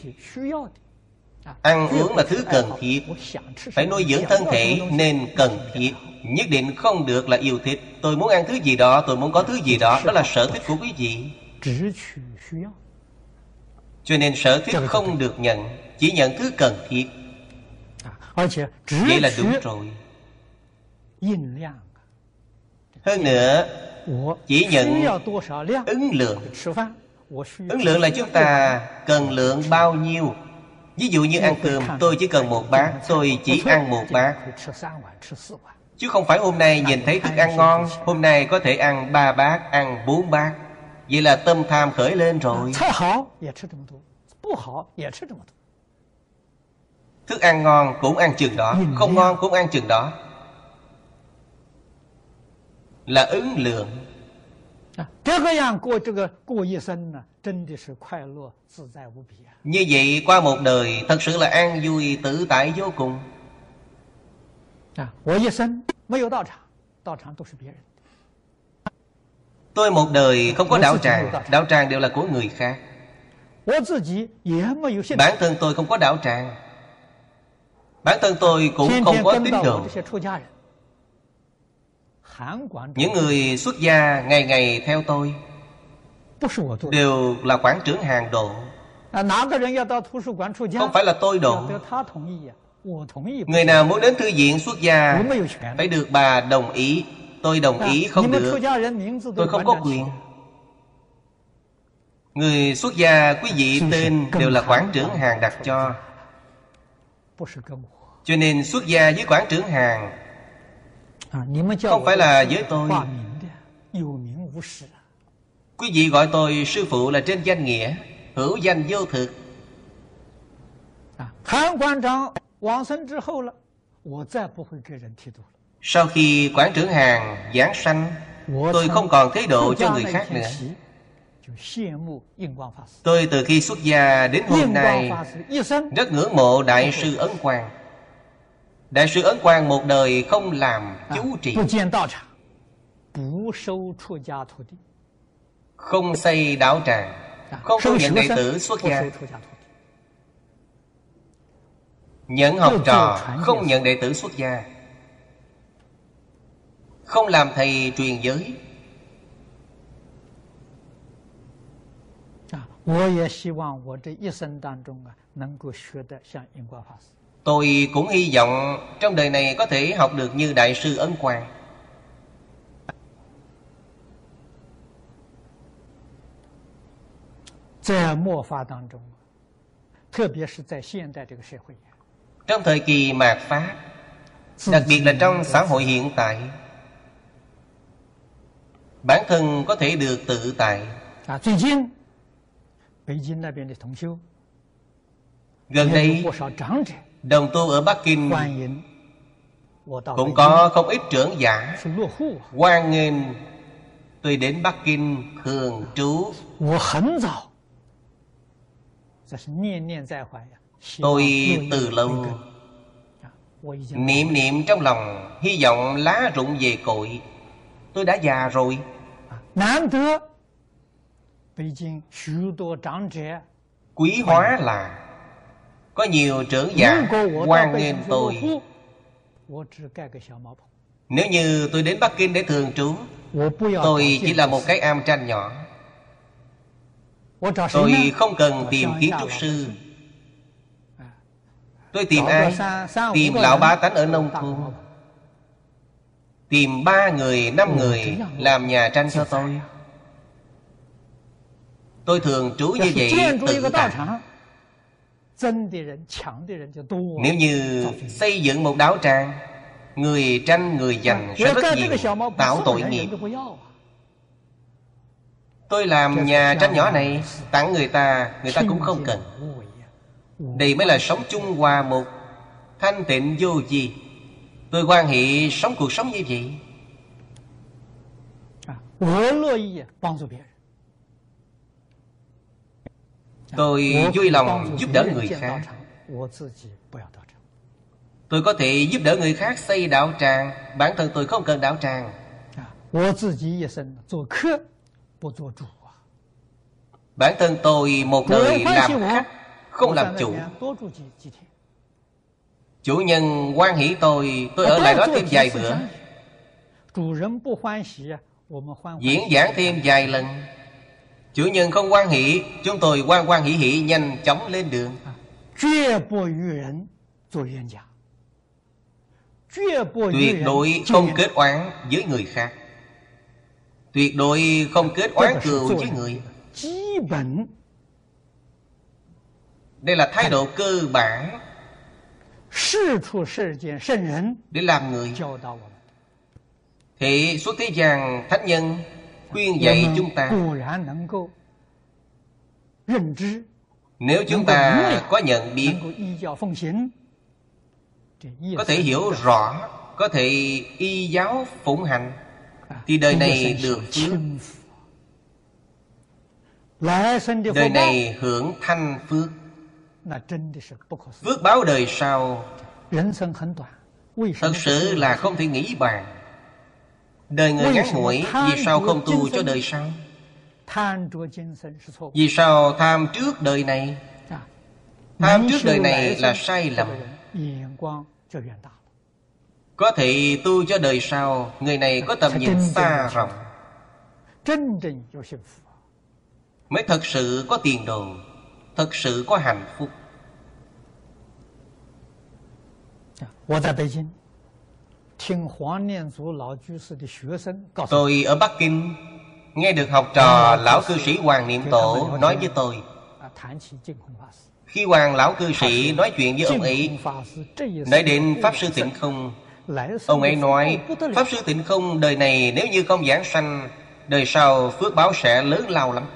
Speaker 1: Ăn uống là thứ cần thiết, phải nuôi dưỡng thân thể nên cần thiết. Nhất định không được là yêu thích. Tôi muốn ăn thứ gì đó, tôi muốn có thứ gì đó. Đó là sở thích của quý vị. Cho nên sở thích không được nhận, chỉ nhận thứ cần thiết. Vậy là đúng rồi. Hơn nữa, chỉ nhận ứng lượng. Ứng lượng là chúng ta cần lượng bao nhiêu. Ví dụ như ăn cơm, tôi chỉ cần một bát, tôi chỉ ăn một bát. Chứ không phải hôm nay nhìn thấy thức ăn ngon, hôm nay có thể ăn ba bát, ăn bốn bát. Vậy là tâm tham khởi lên rồi. Thức ăn ngon cũng ăn chừng đó, không ngon cũng ăn chừng đó. Là ứng lượng. Như vậy qua một đời thật sự là an vui tự tại vô cùng. Tôi một đời không có đạo tràng, đạo tràng đều là của người khác. Bản thân tôi không có đạo tràng, bản thân tôi cũng không có tín đồ. Những người xuất gia ngày ngày theo tôi đều là quản trưởng hàng độ. Không phải là tôi độ. Người nào muốn đến thư viện xuất gia phải được bà đồng ý. Tôi đồng ý không được. Tôi không có quyền. Người xuất gia quý vị tên đều là quản trưởng hàng đặt cho. Cho nên xuất gia với quản trưởng hàng Không phải là với tôi. Quý vị gọi tôi sư phụ là trên danh nghĩa, hữu danh vô thực. Sau khi Quán trưởng Hàn giáng sanh, tôi không còn thế độ cho người khác nữa. Tôi từ khi xuất gia đến hôm nay rất ngưỡng mộ Đại sư Ấn Quang. Đại sư Ấn Quang một đời không làm chú trì, không xây đạo tràng, không thu nhận đệ tử xuất gia, nhận học trò, không nhận đệ tử xuất gia, không làm thầy truyền giới. Tôi cũng hy vọng trong đời này có thể học được như Đại sư Ấn Quang. Trong thời kỳ mạt Pháp, đặc biệt là trong xã hội hiện tại, bản thân có thể được tự tại. Gần đây, đồng tu ở Bắc Kinh cũng có không ít trưởng giả hoan nghênh tôi đến Bắc Kinh thường trú. Tôi từ lâu niệm niệm trong lòng, hy vọng lá rụng về cội. Tôi đã già rồi. Quý hóa là có nhiều trưởng giả hoan nghênh tôi. Nếu như tôi đến Bắc Kinh để thường trú, tôi chỉ là một cái am tranh nhỏ. Tôi không cần tìm kiến trúc sư. Tôi tìm ai? Tìm lão bá tánh ở nông thôn. Tìm ba người, năm người làm nhà tranh cho tôi. Tôi thường trú như vậy tự tại. Nếu như xây dựng một đạo tràng, người tranh người giành sẽ rất nhiều, tạo tội nghiệp. Tôi làm nhà tranh nhỏ này tặng người ta, người ta cũng không cần. Đây mới là sống chung hòa một, thanh tịnh vô gì. Tôi hoan hỷ sống cuộc sống như vậy. Tôi vui lòng giúp đỡ người khác. Tôi có thể giúp đỡ người khác xây đạo tràng. Bản thân tôi không cần đạo tràng. Bản thân tôi một đời làm khách, không làm chủ. Chủ nhân hoan hỷ tôi, tôi ở lại đó thêm vài bữa, diễn giảng thêm vài lần. Chủ nhân không hoan hỷ, chúng tôi hoan hoan hỷ hỷ nhanh chóng lên đường. Tuyệt đối không kết oán với người khác, tuyệt đối không kết oán cừu với người. Đây là thái độ cơ bản để làm người. Thì suốt thế gian thánh nhân khuyên dạy chúng ta, nếu chúng ta có nhận biết, có thể hiểu rõ, có thể y giáo phụng hành, thì đời này được phước, đời này hưởng thanh phước. Phước báo đời sau thật sự là không thể nghĩ bàn. Đời người ngắn ngủi, vì sao không tu cho đời sau? Vì sao tham trước đời này? Tham trước đời này là sai lầm. Có thể tu cho đời sau, người này có tầm nhìn xa rộng, mới thật sự có tiền đồ, thật sự có hạnh phúc. Tôi ở Bắc Kinh nghe được học trò lão cư sĩ Hoàng Niệm Tổ nói với tôi. Khi Hoàng lão cư sĩ nói chuyện với ông ấy, nói đến Pháp Sư Tịnh Không, Ông ấy nói Pháp Sư Tịnh Không đời này nếu như không giảng sanh, đời sau phước báo sẽ lớn lao lắm.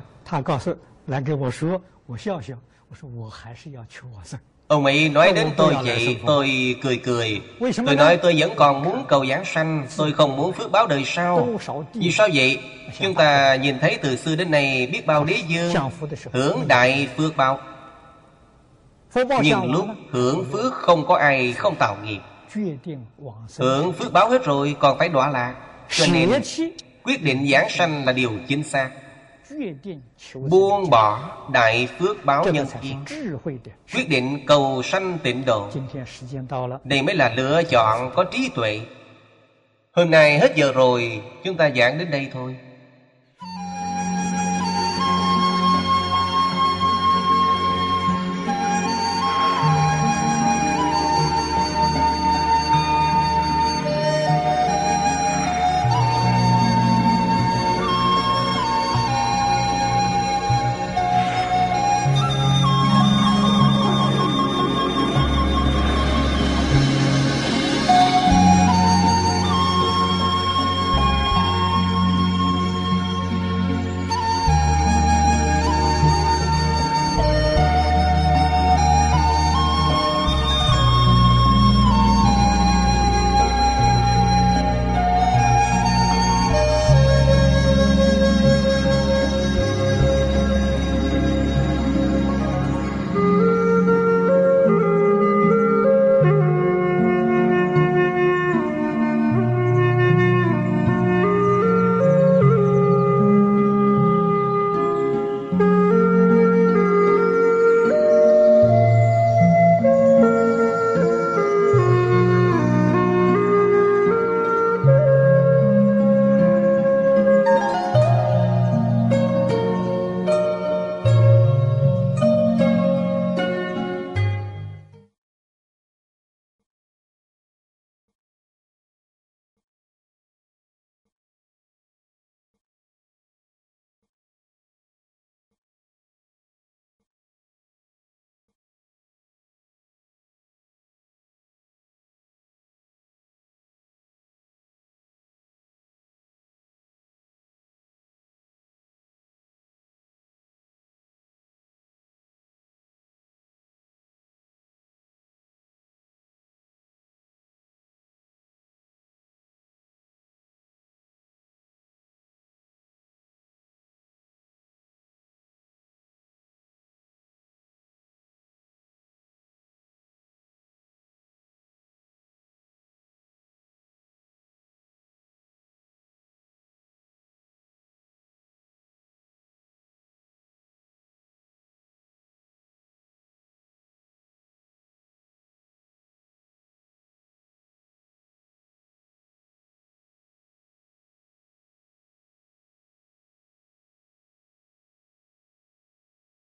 Speaker 1: Ông ấy nói đến tôi vậy, tôi cười cười. Tôi nói tôi vẫn còn muốn cầu giảng sanh, tôi không muốn phước báo đời sau. Vì sao vậy? Chúng ta nhìn thấy từ xưa đến nay biết bao đế vương hưởng đại phước báo, nhưng lúc hưởng phước không có ai không tạo nghiệp. Hưởng phước báo hết rồi còn phải đọa lạc. Cho nên quyết định giảng sanh là điều chính xác. Buông bỏ đại phước báo nhân duyên, quyết định cầu sanh tịnh độ. Đây mới là lựa chọn có trí tuệ. Hôm nay hết giờ rồi, chúng ta giảng đến đây thôi.